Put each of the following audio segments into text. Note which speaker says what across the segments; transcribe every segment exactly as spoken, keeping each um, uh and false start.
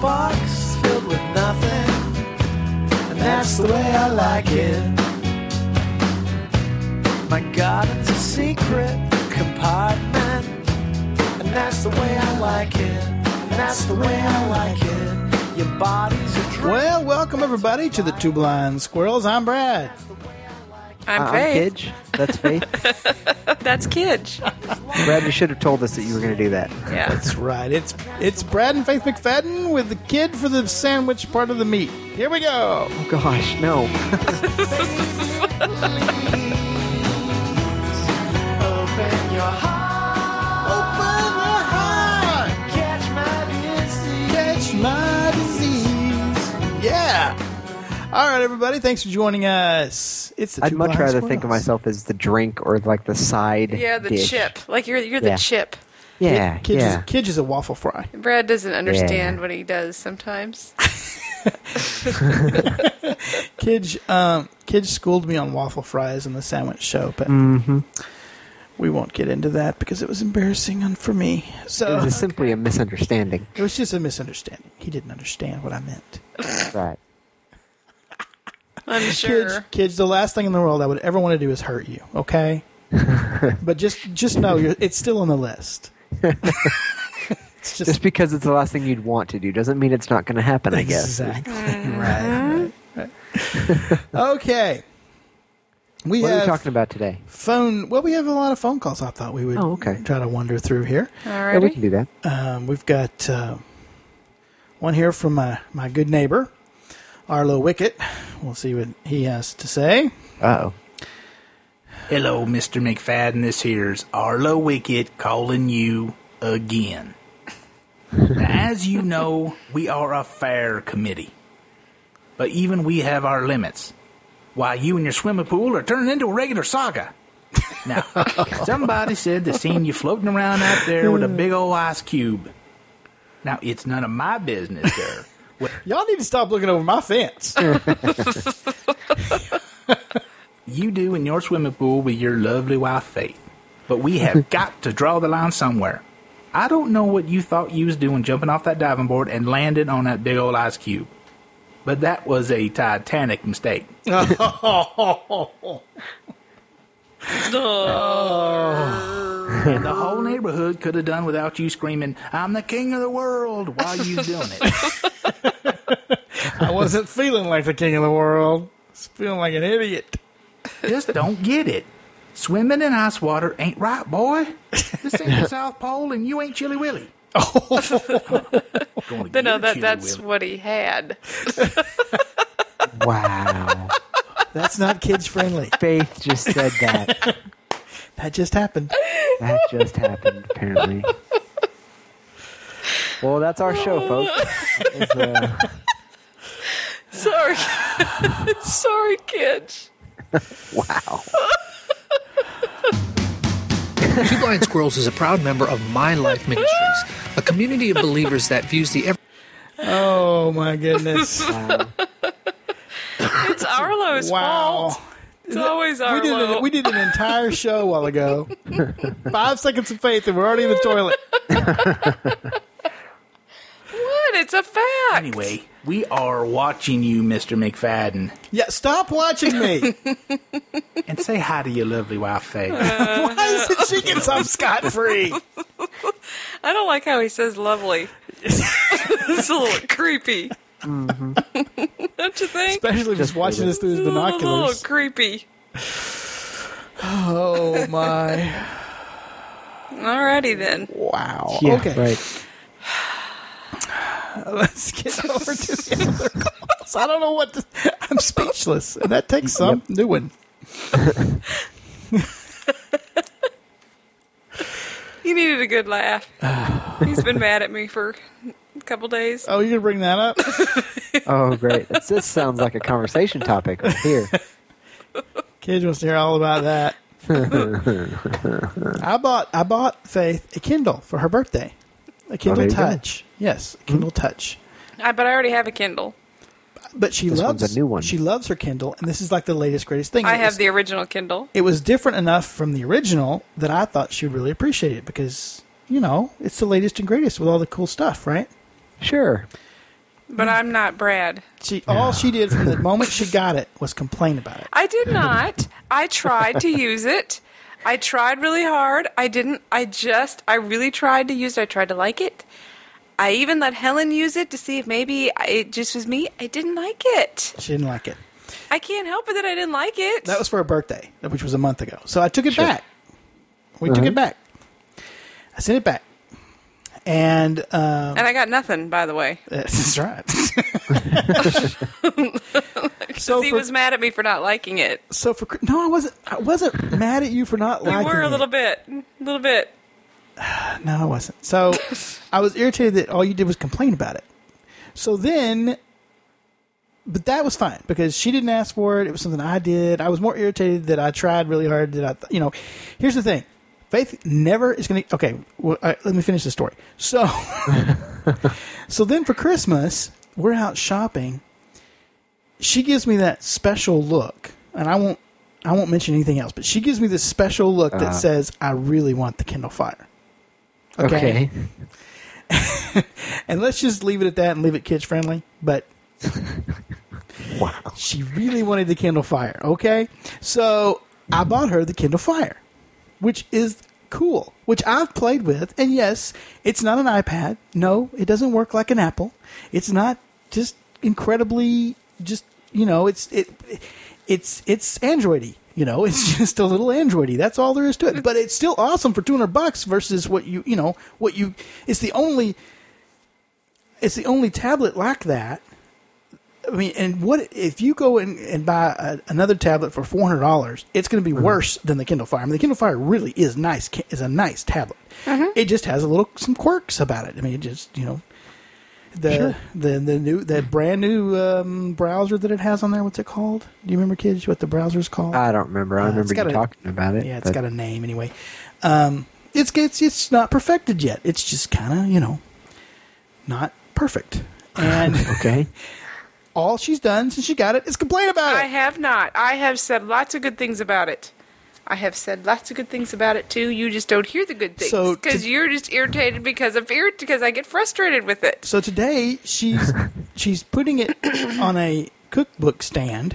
Speaker 1: box filled with nothing, and that's the way I like it. My garden's a secret compartment, and that's the way I like it. And that's the way I like it. Your body's a drink.
Speaker 2: Well, welcome everybody to the Two Blind Squirrels. I'm Brad.
Speaker 3: I'm
Speaker 4: uh,
Speaker 3: Faith.
Speaker 4: I'm Kidge. That's Faith.
Speaker 3: That's Kidge.
Speaker 4: Brad, you should have told us that you were going to do that.
Speaker 3: Yeah.
Speaker 2: That's right. It's it's Brad and Faith McFadden with the kid for the sandwich part of the meat. Here we go.
Speaker 4: Oh, gosh, no.
Speaker 1: Open your heart.
Speaker 2: Open your heart.
Speaker 1: Catch my disease.
Speaker 2: Catch my disease. Yeah. All right, everybody. Thanks for joining us. It's the
Speaker 4: I'd
Speaker 2: Two
Speaker 4: much
Speaker 2: Blind
Speaker 4: rather
Speaker 2: Squirrels.
Speaker 4: think of myself as the drink or like the side
Speaker 3: Yeah, the
Speaker 4: dish.
Speaker 3: chip. Like you're you're the
Speaker 4: Yeah.
Speaker 3: chip.
Speaker 4: Yeah,
Speaker 2: Kidge,
Speaker 4: yeah.
Speaker 2: is, Kidge is a waffle fry.
Speaker 3: Brad doesn't understand
Speaker 4: Yeah.
Speaker 3: what he does sometimes.
Speaker 2: Kidge, um, Kidge schooled me on waffle fries in the sandwich show, but
Speaker 4: Mm-hmm.
Speaker 2: we won't get into that because it was embarrassing on- for me. So
Speaker 4: It was simply a misunderstanding.
Speaker 2: it was just a misunderstanding. He didn't understand what I meant.
Speaker 4: Right.
Speaker 3: I'm sure.
Speaker 2: Kids, kids, the last thing in the world I would ever want to do is hurt you, okay? But just just know you're, it's still on the list. It's just,
Speaker 4: Just because it's the last thing you'd want to do doesn't mean it's not going to happen, I guess.
Speaker 2: exactly right, right, right. Okay, we
Speaker 4: What are
Speaker 2: have
Speaker 4: we talking about today?
Speaker 2: phone. Well, we have a lot of phone calls. I thought we would
Speaker 4: Oh, okay.
Speaker 2: try to wander through here.
Speaker 4: Yeah, we
Speaker 3: Alrighty.
Speaker 4: can do that.
Speaker 2: Um, we've got uh, one here from my my good neighbor Arlo Wickett. We'll see what he has to say.
Speaker 4: Uh-oh.
Speaker 5: Hello, Mister McFadden. This here's Arlo Wickett calling you again. Now, as you know, we are a fair committee. But even we have our limits. Why, you and your swimming pool are turning into a regular saga. Now, somebody said they seen you floating around out there with a big old ice cube. Now, it's none of my business, sir. What
Speaker 2: Y'all need to stop looking over my fence.
Speaker 5: you do in your swimming pool with your lovely wife, Faith. But we have got to draw the line somewhere. I don't know what you thought you was doing jumping off that diving board and landing on that big old ice cube. But that was a titanic mistake. And the whole neighborhood could have done without you screaming, "I'm the king of the world," while you was doing it.
Speaker 2: I wasn't feeling like the king of the world. I was feeling like an idiot.
Speaker 5: Just don't get it. Swimming in ice water ain't right, boy. This ain't the South Pole, and you ain't Chilly Willy. Gonna
Speaker 3: But no,
Speaker 5: get
Speaker 3: that
Speaker 5: Chilly
Speaker 3: that's
Speaker 5: Willy.
Speaker 3: what he had.
Speaker 4: Wow.
Speaker 2: That's not kids friendly.
Speaker 4: Faith just said that.
Speaker 2: That just happened.
Speaker 4: That just happened, apparently. Well, that's our show, folks. It's, uh,
Speaker 3: Sorry. Sorry, Kidge.
Speaker 4: wow.
Speaker 6: Two Blind Squirrels is a proud member of My Life Ministries, a community of believers that views the ever-
Speaker 2: Oh my goodness!
Speaker 4: Wow.
Speaker 3: It's Arlo's
Speaker 2: Wow.
Speaker 3: fault. It's always
Speaker 2: We
Speaker 3: Arlo.
Speaker 2: did, an, we did an entire show a while ago. Five seconds of faith, and we're already in the toilet.
Speaker 3: What? It's a fact.
Speaker 5: Anyway, we are watching you, Mister McFadden.
Speaker 2: Yeah, stop watching me.
Speaker 5: And say hi to your lovely wife, Faye.
Speaker 2: Why is it she gets off scot free?
Speaker 3: I don't like how he says lovely. It's a little creepy.
Speaker 4: Mm-hmm.
Speaker 3: Don't you think?
Speaker 2: Especially just watching this through his
Speaker 3: It's a little
Speaker 2: binoculars.
Speaker 3: creepy.
Speaker 2: Oh my!
Speaker 3: Alrighty then.
Speaker 2: Wow.
Speaker 4: Yeah,
Speaker 2: okay,
Speaker 4: right.
Speaker 2: let's get over to the other calls. I don't know what to, I'm speechless, and that takes some
Speaker 4: Yep.
Speaker 2: doing.
Speaker 3: He needed a good laugh. He's been mad at me for a couple days.
Speaker 2: Oh, you're gonna bring that up?
Speaker 4: Oh, great. This, this sounds like a conversation topic right here.
Speaker 2: Kid wants to hear all about that. I bought I bought Faith a Kindle for her birthday. A Kindle
Speaker 4: there you go.
Speaker 2: Touch. Yes, a Kindle Touch.
Speaker 3: I, but I already have a Kindle.
Speaker 2: But she
Speaker 4: This
Speaker 2: loves
Speaker 4: one's a new one.
Speaker 2: She loves her Kindle, and this is like the latest greatest thing.
Speaker 3: I
Speaker 2: It
Speaker 3: have
Speaker 2: was-
Speaker 3: the original Kindle.
Speaker 2: It was different enough from the original that I thought she would really appreciate it because, you know, it's the latest and greatest with all the cool stuff, right?
Speaker 4: Sure.
Speaker 3: But I'm not Brad.
Speaker 2: She all she did from the moment she got it was complain about it.
Speaker 3: I did not. I tried to use it. I tried really hard. I didn't. I just, I really tried to use it. I tried to like it. I even let Helen use it to see if maybe I, it just was me. I didn't like it.
Speaker 2: She didn't like it.
Speaker 3: I can't help it that I didn't like it.
Speaker 2: That was for her birthday, which was a month ago. So I took it
Speaker 4: Sure.
Speaker 2: back. We
Speaker 4: Uh-huh.
Speaker 2: took it back. I sent it back. And um,
Speaker 3: And I got nothing, by the way.
Speaker 2: that's right. so
Speaker 3: he
Speaker 2: for,
Speaker 3: was mad at me for not liking it.
Speaker 2: so for no, I wasn't. I wasn't mad at you for not
Speaker 3: You
Speaker 2: liking
Speaker 3: were a
Speaker 2: it.
Speaker 3: little bit. A little bit.
Speaker 2: No, I wasn't. So I was irritated that all you did was complain about it. So then, but that was fine because she didn't ask for it. It was something I did. I was more irritated that I tried really hard. That I, th- you know, here's the thing. Faith never is going to. Okay, well, all right, let me finish the story. So, so then for Christmas, we're out shopping. She gives me that special look, and I won't. I won't mention anything else. But she gives me this special look that
Speaker 4: Uh.
Speaker 2: says, "I really want the Kindle Fire."
Speaker 4: Okay.
Speaker 2: And let's just leave it at that and leave it kids friendly. But
Speaker 4: Wow.
Speaker 2: she really wanted the Kindle Fire. Okay, so I bought her the Kindle Fire, which is cool, which I've played with. And yes, it's not an iPad. No, it doesn't work like an Apple. It's not just incredibly, just, you know, it's, it, it's, it's Android-y, you know, it's just a little Android-y. That's all there is to it. But it's still awesome for two hundred bucks versus what you, you know, what you, it's the only, it's the only tablet like that. I mean, and what if you go and, and buy a, another tablet for four hundred dollars? It's going to be worse than the Kindle Fire. I mean, the Kindle Fire really is nice. Is a nice tablet. It just has a little some quirks about it. I mean, it just you know the
Speaker 4: Sure.
Speaker 2: the the new that brand new um, browser that it has on there. What's it called? Do you remember, kids? What the browser is called?
Speaker 4: I don't remember. I
Speaker 2: Uh, it's
Speaker 4: remember
Speaker 2: got
Speaker 4: you
Speaker 2: a-
Speaker 4: talking about it.
Speaker 2: Yeah, it's
Speaker 4: but-
Speaker 2: got a name anyway. Um, it's it's it's not perfected yet. It's just kind of you know not perfect. And
Speaker 4: Okay.
Speaker 2: all she's done since she got it is complain about
Speaker 3: I
Speaker 2: it.
Speaker 3: have not. I have said lots of good things about it. I have said lots of good things about it too. You just don't hear the good things
Speaker 2: So
Speaker 3: because
Speaker 2: to-
Speaker 3: you're just irritated because of ir- because I get frustrated with it.
Speaker 2: So today she's she's putting it on a cookbook stand,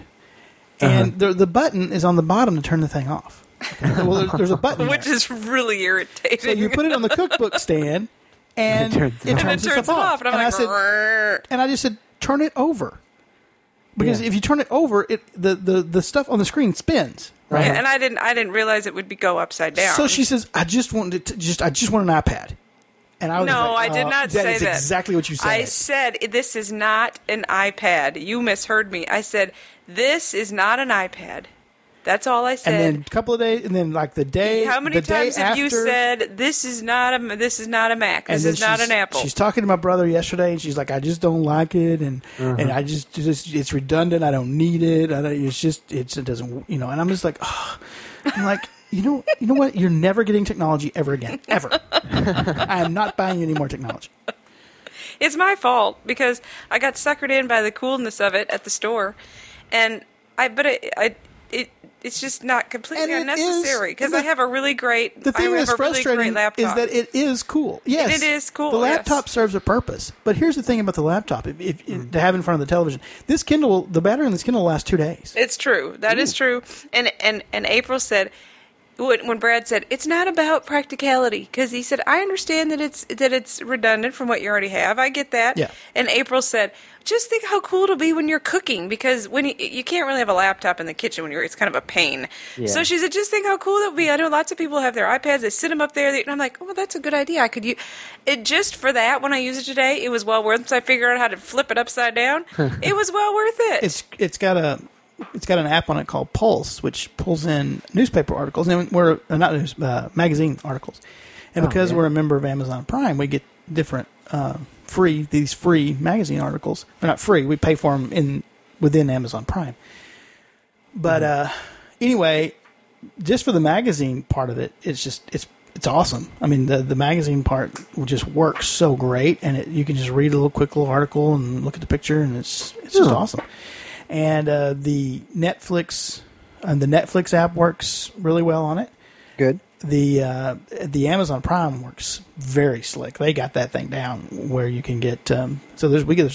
Speaker 2: and the the button is on the bottom to turn the thing off. Okay? Well, there's, there's a button,
Speaker 3: Which
Speaker 2: there.
Speaker 3: is really irritating.
Speaker 2: So you put it on the cookbook stand, and
Speaker 4: It turns
Speaker 2: it
Speaker 4: off.
Speaker 2: turns,
Speaker 3: and it turns
Speaker 2: itself off.
Speaker 3: And I'm
Speaker 2: and
Speaker 3: like,
Speaker 2: I said,
Speaker 3: "Rrrr."
Speaker 2: and I just said, turn it over, because
Speaker 4: Yeah.
Speaker 2: if you turn it over, it the, the the stuff on the screen spins. Right.
Speaker 3: Yeah, and I didn't I didn't realize it would be go upside down.
Speaker 2: So she says, I just wanted to just I just want an iPad. And I was
Speaker 3: No,
Speaker 2: like,
Speaker 3: I did
Speaker 2: uh,
Speaker 3: not
Speaker 2: that
Speaker 3: say
Speaker 2: is
Speaker 3: that.
Speaker 2: exactly what you said.
Speaker 3: I said this is not an iPad. You misheard me. I said this is not an iPad. That's all I said.
Speaker 2: and then a couple of days, and then like the day,
Speaker 3: How many
Speaker 2: the day
Speaker 3: times have you
Speaker 2: after-
Speaker 3: said this is not a this is not a Mac?
Speaker 2: and
Speaker 3: This
Speaker 2: then
Speaker 3: is not
Speaker 2: she's-
Speaker 3: an Apple.
Speaker 2: She's talking to my brother yesterday, and she's like, "I just don't like it, and and I just, just it's redundant. I don't need it. I don't, it's just it's, it doesn't, you know." And I'm just like, oh. I'm like, you know, you know what? You're never getting technology ever again, ever. I am not buying you any more technology.
Speaker 3: It's my fault because I got suckered in by the coolness of it at the store, and I but it, I it it's just not completely
Speaker 2: And it
Speaker 3: unnecessary
Speaker 2: is-
Speaker 3: because
Speaker 2: the-
Speaker 3: I have a really great
Speaker 2: The thing
Speaker 3: I
Speaker 2: that's
Speaker 3: have a really
Speaker 2: frustrating
Speaker 3: great laptop.
Speaker 2: is that it is cool. Yes,
Speaker 3: it is cool,
Speaker 2: The laptop
Speaker 3: yes.
Speaker 2: serves a purpose. But here's the thing about the laptop: if, if, if to have in front of the television, this Kindle, will, the battery on this Kindle will last two days.
Speaker 3: It's true. That is true. And and and April said when, when Brad said it's not about practicality because he said I understand that it's that it's redundant from what you already have. I get that.
Speaker 2: Yeah.
Speaker 3: And April said just think how cool it'll be when you're cooking because when you, you can't really have a laptop in the kitchen when you're it's kind of a pain.
Speaker 4: Yeah.
Speaker 3: So she said just think how cool it'll be. I know lots of people have their iPads. They sit them up there. They, and I'm like, oh, well, that's a good idea. I could use it just for that. When I use it today, it was well worth. Once I figured out how to flip it upside down, it was well worth it.
Speaker 2: It's it's got a it's got an app on it called Pulse, which pulls in newspaper articles, and we're uh, not news, uh, magazine articles. And
Speaker 4: Oh,
Speaker 2: because
Speaker 4: yeah.
Speaker 2: we're a member of Amazon Prime, we get different uh, free these free magazine articles. They're not free; we pay for them in within Amazon Prime. But uh, anyway, just for the magazine part of it, it's just it's it's awesome. I mean, the the magazine part just works so great, and it, you can just read a little quick little article and look at the picture, and it's it's just
Speaker 4: Oh.
Speaker 2: awesome. And uh, the Netflix and the Netflix app works really well on it.
Speaker 4: Good.
Speaker 2: The uh, the Amazon Prime works very slick. They got that thing down where you can get um, so there's we get there's a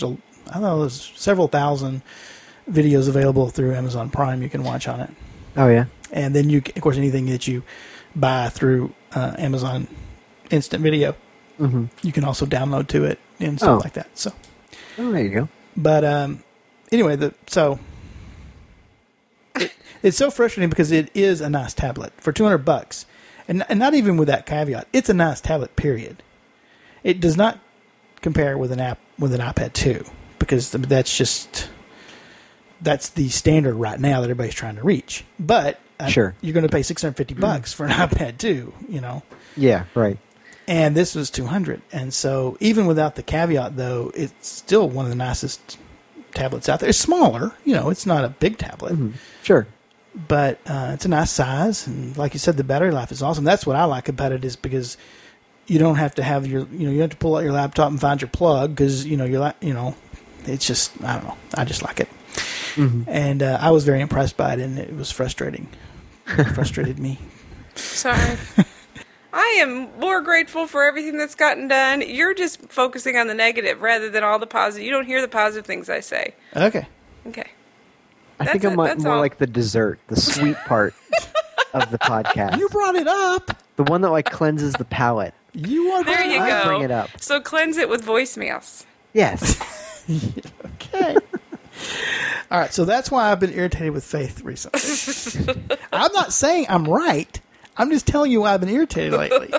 Speaker 2: I don't know, there's several thousand videos available through Amazon Prime you can watch on it.
Speaker 4: Oh, yeah.
Speaker 2: And then, you, of course, anything that you buy through uh, Amazon Instant Video,
Speaker 4: Mm-hmm.
Speaker 2: you can also download to it and stuff
Speaker 4: Oh.
Speaker 2: like that. So,
Speaker 4: Oh, there you go.
Speaker 2: but um, anyway, the so it, it's so frustrating because it is a nice tablet for two hundred bucks, and and not even with that caveat, it's a nice tablet. Period. It does not compare with an app with an iPad two because that's just that's the standard right now that everybody's trying to reach. But uh,
Speaker 4: Sure.
Speaker 2: you're going to pay six hundred fifty bucks for an iPad two, you know.
Speaker 4: Yeah, right.
Speaker 2: And this was two hundred. And so even without the caveat, though, it's still one of the nicest tablets out there. It's smaller. You know, it's not a big tablet.
Speaker 4: Mm-hmm. Sure.
Speaker 2: But uh, it's a nice size. And like you said, the battery life is awesome. That's what I like about it is because you don't have to have your, you know, you have to pull out your laptop and find your plug because, you know, you're like, you know, it's just, I don't know. I just like it.
Speaker 4: Mm-hmm.
Speaker 2: And uh, I was very impressed by it, and it was frustrating. It frustrated me.
Speaker 3: Sorry. I am more grateful for everything that's gotten done. You're just focusing on the negative rather than all the positive. You don't hear the positive things I say.
Speaker 2: Okay.
Speaker 3: Okay.
Speaker 4: I
Speaker 3: That's
Speaker 4: think I'm
Speaker 3: it,
Speaker 4: mo-
Speaker 3: that's
Speaker 4: more
Speaker 3: all.
Speaker 4: like the dessert, the sweet part of the podcast.
Speaker 2: You brought it up.
Speaker 4: The one that like cleanses the palate.
Speaker 2: You are
Speaker 3: There you
Speaker 4: I
Speaker 3: go.
Speaker 4: bring it up.
Speaker 3: So cleanse it with voicemails.
Speaker 4: Yes.
Speaker 2: Okay. All right, so that's why I've been irritated with Faith recently. I'm not saying I'm right. I'm just telling you why I've been irritated lately.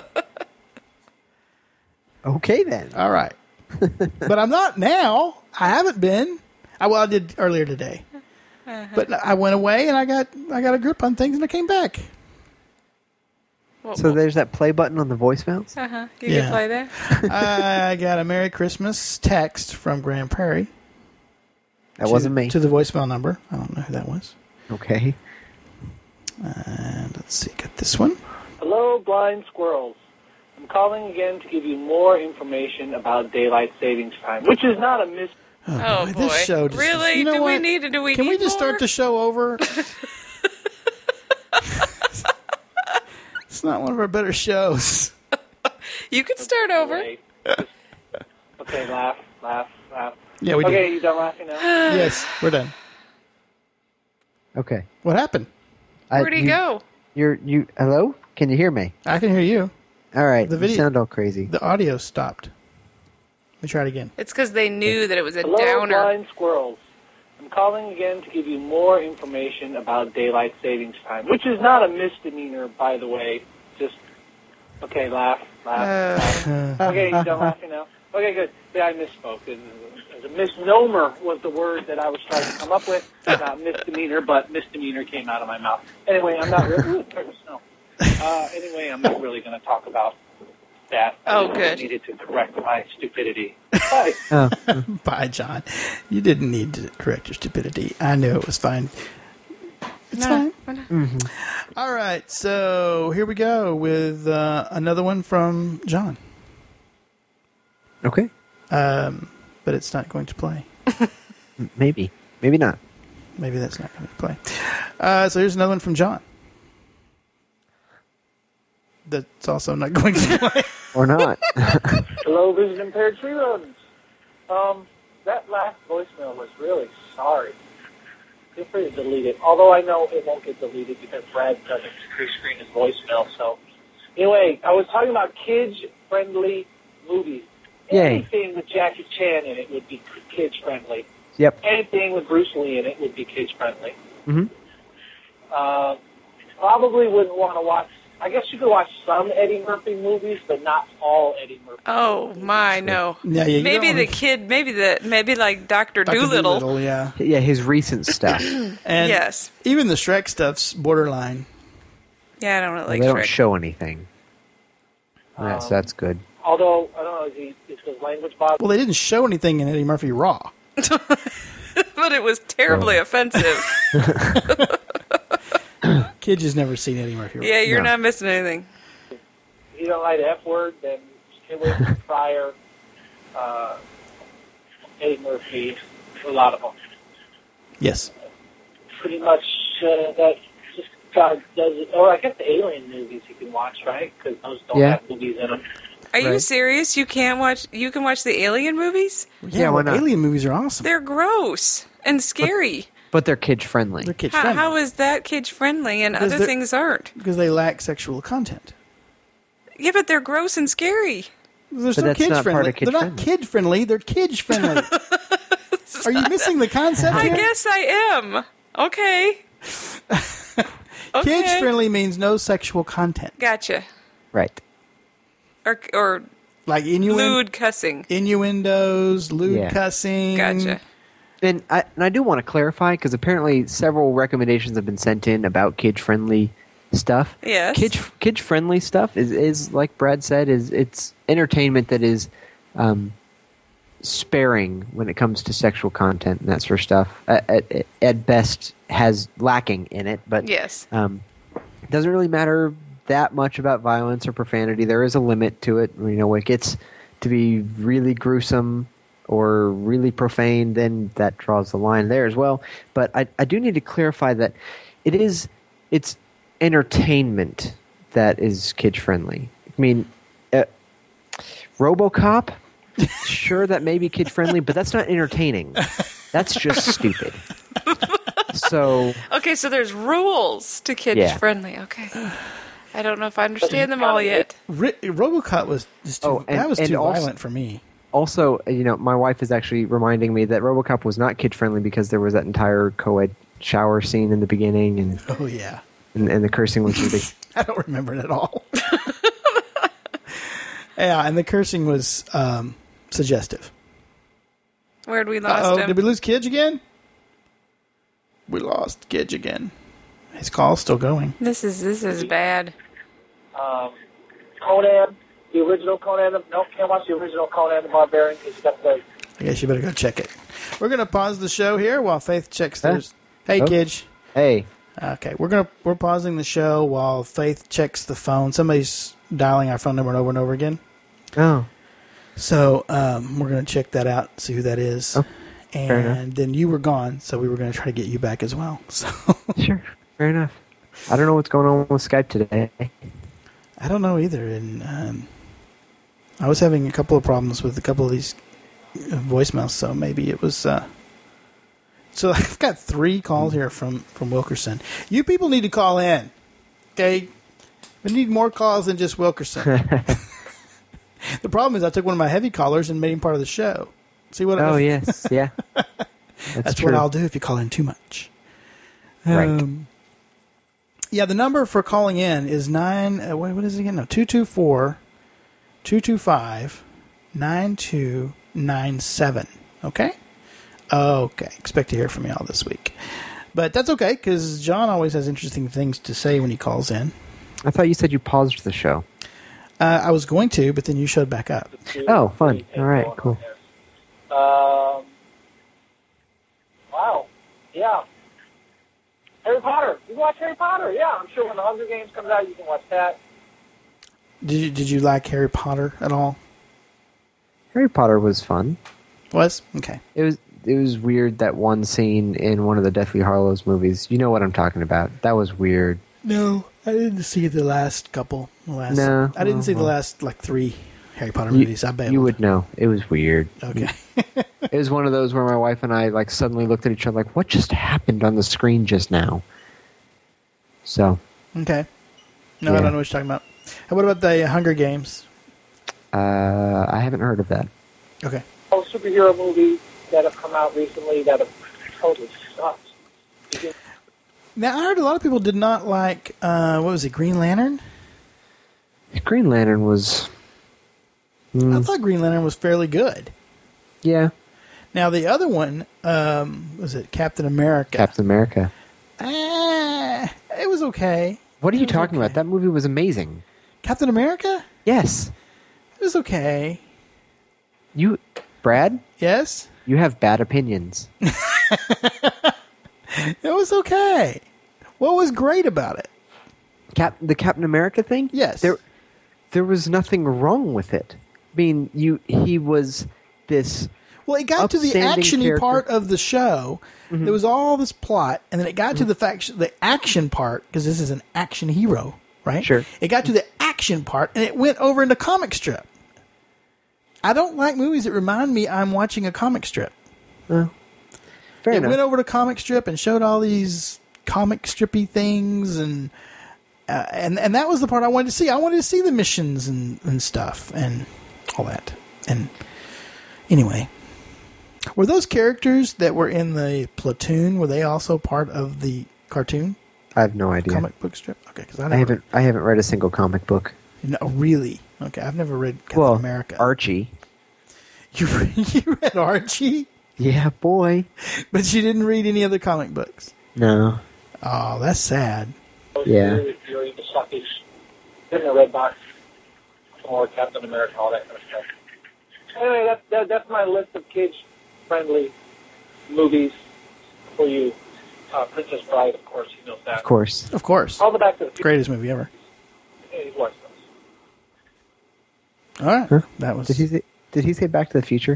Speaker 4: Okay, then.
Speaker 2: All right. But I'm not now. I haven't been. I, well, I did earlier today. But I went away and I got I got a grip on things and I came back.
Speaker 3: Well,
Speaker 4: So there's that play button on the voicemails?
Speaker 3: uh-huh. You
Speaker 2: Yeah.
Speaker 3: can play that.
Speaker 2: I got a Merry Christmas text from Grand Prairie.
Speaker 4: That
Speaker 2: to-
Speaker 4: wasn't me.
Speaker 2: To the voicemail number. I don't know who that was.
Speaker 4: Okay.
Speaker 2: And let's see, got this one.
Speaker 7: Hello, blind squirrels. I'm calling again to give you more information about daylight savings time, which is not a mis-
Speaker 3: Oh,
Speaker 2: boy,
Speaker 3: boy.
Speaker 2: this show just,
Speaker 3: Really?
Speaker 2: You know
Speaker 3: do we
Speaker 2: what?
Speaker 3: need to? Do we
Speaker 2: Can
Speaker 3: need
Speaker 2: we just
Speaker 3: more?
Speaker 2: start the show over? It's not one of our better shows.
Speaker 3: You can start over.
Speaker 7: Wait. Okay, laugh, laugh, laugh.
Speaker 2: Yeah, we
Speaker 7: okay,
Speaker 2: do.
Speaker 7: you done laughing now?
Speaker 2: Yes, we're done.
Speaker 4: Okay.
Speaker 2: What happened?
Speaker 4: I-
Speaker 3: Where'd he
Speaker 4: you-
Speaker 3: go?
Speaker 4: You're you. Hello? Can you hear me?
Speaker 2: I can hear you.
Speaker 4: All right.
Speaker 2: The
Speaker 4: You
Speaker 2: video-
Speaker 4: sound all crazy.
Speaker 2: The audio stopped. Let me try it again.
Speaker 3: It's because they knew that it was a
Speaker 7: Hello,
Speaker 3: downer.
Speaker 7: blind squirrels. I'm calling again to give you more information about daylight savings time, which is not a misdemeanor, by the way. Just, okay, laugh, laugh, laugh. Okay, you done laughing now? Okay, good. Yeah, I misspoke. It- it- A misnomer was the word that I was trying to come up with. Not misdemeanor, but misdemeanor came out of my mouth. Anyway, I'm not really, no. uh, anyway, I'm not really going to talk about that.
Speaker 3: Oh,
Speaker 7: I just
Speaker 3: good.
Speaker 7: needed to correct my stupidity. Bye.
Speaker 4: Oh,
Speaker 2: Bye, John. You didn't need to correct your stupidity. I knew it was fine. It's
Speaker 3: No,
Speaker 2: fine.
Speaker 3: no.
Speaker 2: All right, so here we go with uh, another one from John.
Speaker 4: okay.
Speaker 2: Um, but it's not going to play.
Speaker 4: M- Maybe. Maybe not.
Speaker 2: Maybe that's not going to play. Uh, so here's another one from John. That's also not going to play.
Speaker 4: Or not.
Speaker 7: Hello, this is Impaired Tree Rodents. Um, that last voicemail was really sorry. Feel free to delete it. Although I know it won't get deleted because Brad doesn't pre-screen his voicemail. So, anyway, I was talking about kids-friendly movies.
Speaker 4: Yay.
Speaker 7: Anything with Jackie Chan in it would be kids-friendly.
Speaker 4: Yep.
Speaker 7: Anything with Bruce Lee in it would be kids-friendly.
Speaker 4: Mm-hmm.
Speaker 7: Uh, probably wouldn't want to watch. I guess you could watch some Eddie Murphy movies, but not all Eddie Murphy.
Speaker 3: Oh my, no.
Speaker 2: Yeah, yeah, you
Speaker 3: maybe
Speaker 2: don't
Speaker 3: the
Speaker 2: wanna-
Speaker 3: kid, maybe the maybe like Doctor
Speaker 2: Doctor
Speaker 3: Doolittle.
Speaker 2: Dolittle, yeah.
Speaker 4: Yeah, his recent stuff.
Speaker 2: And
Speaker 3: Yes.
Speaker 2: even the Shrek stuff's borderline.
Speaker 3: Yeah, I don't really
Speaker 4: Well,
Speaker 3: like
Speaker 4: they don't
Speaker 3: Shrek.
Speaker 4: show anything. Yes,
Speaker 7: Um,
Speaker 4: that's good.
Speaker 7: Although I don't know, is, he, is his language bothering?
Speaker 2: Well, they didn't show anything in Eddie Murphy Raw.
Speaker 3: But it was terribly
Speaker 4: Oh.
Speaker 3: offensive.
Speaker 2: Kids just never seen Eddie Murphy Raw.
Speaker 3: Yeah, you're
Speaker 4: No.
Speaker 3: not missing anything.
Speaker 7: If you don't like the F word, then stay away from Pryor, uh, Eddie Murphy, a lot of them.
Speaker 2: Yes.
Speaker 7: Pretty much uh, that just God does it. Or I guess the Alien movies you can watch, right? Because those don't
Speaker 4: Yeah.
Speaker 7: have movies in them.
Speaker 3: Are you
Speaker 4: Right.
Speaker 3: serious? You can't watch. You can watch the Alien movies.
Speaker 2: Yeah,
Speaker 4: Yeah, why
Speaker 2: well,
Speaker 4: not?
Speaker 2: alien movies are awesome.
Speaker 3: They're gross and scary.
Speaker 4: But they're kid friendly.
Speaker 2: They're kid
Speaker 3: How,
Speaker 2: friendly
Speaker 3: how is that kid friendly and
Speaker 2: Because
Speaker 3: other
Speaker 2: they're-
Speaker 3: things aren't?
Speaker 2: because they lack sexual content.
Speaker 3: Yeah, but they're gross and scary.
Speaker 2: They're still
Speaker 4: that's
Speaker 2: kids
Speaker 4: not part
Speaker 2: friendly.
Speaker 4: of kid
Speaker 2: They're not
Speaker 4: friendly.
Speaker 2: kid friendly. They're kids friendly. Are you missing the concept
Speaker 3: I
Speaker 2: here?
Speaker 3: guess I am. Okay. Okay.
Speaker 2: Kids friendly means no sexual content,
Speaker 3: Gotcha.
Speaker 4: Right.
Speaker 3: Or or
Speaker 2: like innuen-
Speaker 3: lewd cussing.
Speaker 2: innuendos, lewd
Speaker 4: Yeah.
Speaker 2: cussing.
Speaker 3: Gotcha.
Speaker 4: And I, and I do want to clarify, because apparently several recommendations have been sent in about kid-friendly stuff.
Speaker 3: Yes.
Speaker 4: Kid, kid-friendly stuff is, is, like Brad said, is it's entertainment that is um, sparing when it comes to sexual content and that sort of stuff. At, at, at best, has lacking in it, but
Speaker 3: Yes.
Speaker 4: um, it doesn't really matter that much about violence or profanity. There is a limit to it. You know, when it gets to be really gruesome or really profane, then that draws the line there as well. But I, I do need to clarify that it is it's entertainment that is kid friendly. I mean, uh, RoboCop, sure, that may be kid friendly, but that's not entertaining. That's just stupid. So
Speaker 3: Okay, so there's rules to kids
Speaker 4: Yeah.
Speaker 3: friendly. Okay. I don't know if I understand them all yet.
Speaker 2: Ri- RoboCop was just too,
Speaker 4: Oh, and-
Speaker 2: that was
Speaker 4: and
Speaker 2: too
Speaker 4: also-
Speaker 2: violent for me.
Speaker 4: also, you know, my wife is actually reminding me that RoboCop was not kid friendly because there was that entire co-ed shower scene in the beginning, and
Speaker 2: Oh yeah,
Speaker 4: and, and the cursing was ridiculous.
Speaker 2: I don't remember it at all. Yeah, and the cursing was um, suggestive.
Speaker 3: Where'd we lost
Speaker 2: Uh-oh,
Speaker 3: him?
Speaker 2: did we lose Kidge again? We lost Kidge again. His call's still going.
Speaker 3: This is this is bad.
Speaker 7: Um, Conan, the original Conan. The, no, can't watch the original Conan the Barbarian because you got the.
Speaker 2: I guess you better go check it. We're gonna pause the show here while Faith checks
Speaker 4: Huh?
Speaker 2: theirs. Hey,
Speaker 4: Oh.
Speaker 2: Kidge.
Speaker 4: Hey,
Speaker 2: Okay, we're gonna we're pausing the show while Faith checks the phone. Somebody's dialing our phone number over and over again.
Speaker 4: oh,
Speaker 2: So um, we're going to check that out, see who that is.
Speaker 4: Oh, fair enough.
Speaker 2: And then you were gone, so we were going to try to get you back as well. So
Speaker 4: sure, fair enough. I don't know what's going on with Skype today.
Speaker 2: I don't know either. And um, I was having a couple of problems with a couple of these uh, voicemails, so maybe it was. Uh... So I've got three calls here from, from Wilkerson. You people need to call in, okay? We need more calls than just Wilkerson. The problem is I took one of my heavy callers and made him part of the show. See what?
Speaker 4: Oh
Speaker 2: I,
Speaker 4: yes, yeah. That's,
Speaker 2: That's
Speaker 4: true.
Speaker 2: what I'll do if you call in too much.
Speaker 4: Right.
Speaker 2: Um, yeah, the number for calling in is nine. Uh, wait, what is it again? No, two two four, two two five, nine two nine seven. Okay. Okay. Expect to hear from y'all this week, but that's okay because John always has interesting things to say when he calls in.
Speaker 4: I thought you said you paused the show.
Speaker 2: Uh, I was going to, but then you showed back up.
Speaker 4: Oh, fun. All right, cool.
Speaker 7: Um, wow. Yeah. Harry Potter. You can watch Harry Potter. Yeah, I'm sure when the Hunger Games comes out, you can watch that.
Speaker 2: Did you Did you like Harry Potter at all?
Speaker 4: Harry Potter was fun.
Speaker 2: Was okay.
Speaker 4: It was it was weird, that one scene in one of the Deathly Hallows movies. You know what I'm talking about. That was weird.
Speaker 2: No, I didn't see the last couple. The last,
Speaker 4: No,
Speaker 2: I didn't
Speaker 4: well,
Speaker 2: see the
Speaker 4: well.
Speaker 2: last like three Harry Potter
Speaker 4: You,
Speaker 2: movies. I bailed.
Speaker 4: you would know. It was weird.
Speaker 2: Okay.
Speaker 4: It was one of those where my wife and I like suddenly looked at each other like, what just happened on the screen just now? So,
Speaker 2: Okay. No, I
Speaker 4: Yeah.
Speaker 2: don't know what you're talking about. And what about the Hunger Games?
Speaker 4: uh, I haven't heard of that.
Speaker 2: Okay.
Speaker 7: Oh, superhero movies that have come out recently that have totally sucked.
Speaker 2: Now I heard a lot of people did not like uh, what was it, Green Lantern?
Speaker 4: Green Lantern was,
Speaker 2: I
Speaker 4: mm,
Speaker 2: thought Green Lantern was fairly good.
Speaker 4: yeah,
Speaker 2: Now the other one um, was it Captain America?
Speaker 4: Captain America.
Speaker 2: Ah, it was okay.
Speaker 4: What are you
Speaker 2: It was
Speaker 4: talking
Speaker 2: okay.
Speaker 4: about? That movie was amazing.
Speaker 2: Captain America?
Speaker 4: Yes.
Speaker 2: It was okay.
Speaker 4: You, Brad,
Speaker 2: Yes,
Speaker 4: you have bad opinions.
Speaker 2: it was okay. What was great about it?
Speaker 4: Cap, the Captain America thing?
Speaker 2: Yes.
Speaker 4: There, there was nothing wrong with it. I mean, you, he was this.
Speaker 2: Well, it got to the
Speaker 4: upstanding
Speaker 2: action-y
Speaker 4: character.
Speaker 2: part of the show.
Speaker 4: Mm-hmm.
Speaker 2: There was all this plot, and then it got to the fact, the action part, because this is an action hero, right?
Speaker 4: Sure.
Speaker 2: It got to the action part, and it went over into comic strip. I don't like movies that remind me I'm watching a comic strip.
Speaker 4: Well, fair
Speaker 2: it
Speaker 4: enough.
Speaker 2: went over to comic strip and showed all these comic strippy things, and uh, and and that was the part I wanted to see. I wanted to see the missions and, and stuff and all that. And anyway, were those characters that were in the Platoon, were they also part of the cartoon
Speaker 4: I have no idea.
Speaker 2: comic book strip? Okay, because I,
Speaker 4: I
Speaker 2: never,
Speaker 4: haven't. I haven't read a single comic book.
Speaker 2: No, really? Okay, I've never read Captain
Speaker 4: well,
Speaker 2: America.
Speaker 4: Archie.
Speaker 2: You read, you read Archie,
Speaker 4: Yeah, boy.
Speaker 2: but you didn't read any other comic books.
Speaker 4: No.
Speaker 2: Oh, that's sad.
Speaker 4: Yeah.
Speaker 7: Fury, the suckage, in the red box, or Captain America, all that kind of stuff. Anyway, that, that, that's my list of kids-friendly movies for you. Uh, Princess Bride, of course, you know that.
Speaker 4: Of course.
Speaker 2: Of course,
Speaker 7: All the Back to the Future.
Speaker 2: greatest movie ever.
Speaker 7: Yeah, you've watched those.
Speaker 2: All right,
Speaker 4: Huh?
Speaker 2: that was.
Speaker 4: Did he say, did he say Back to the Future?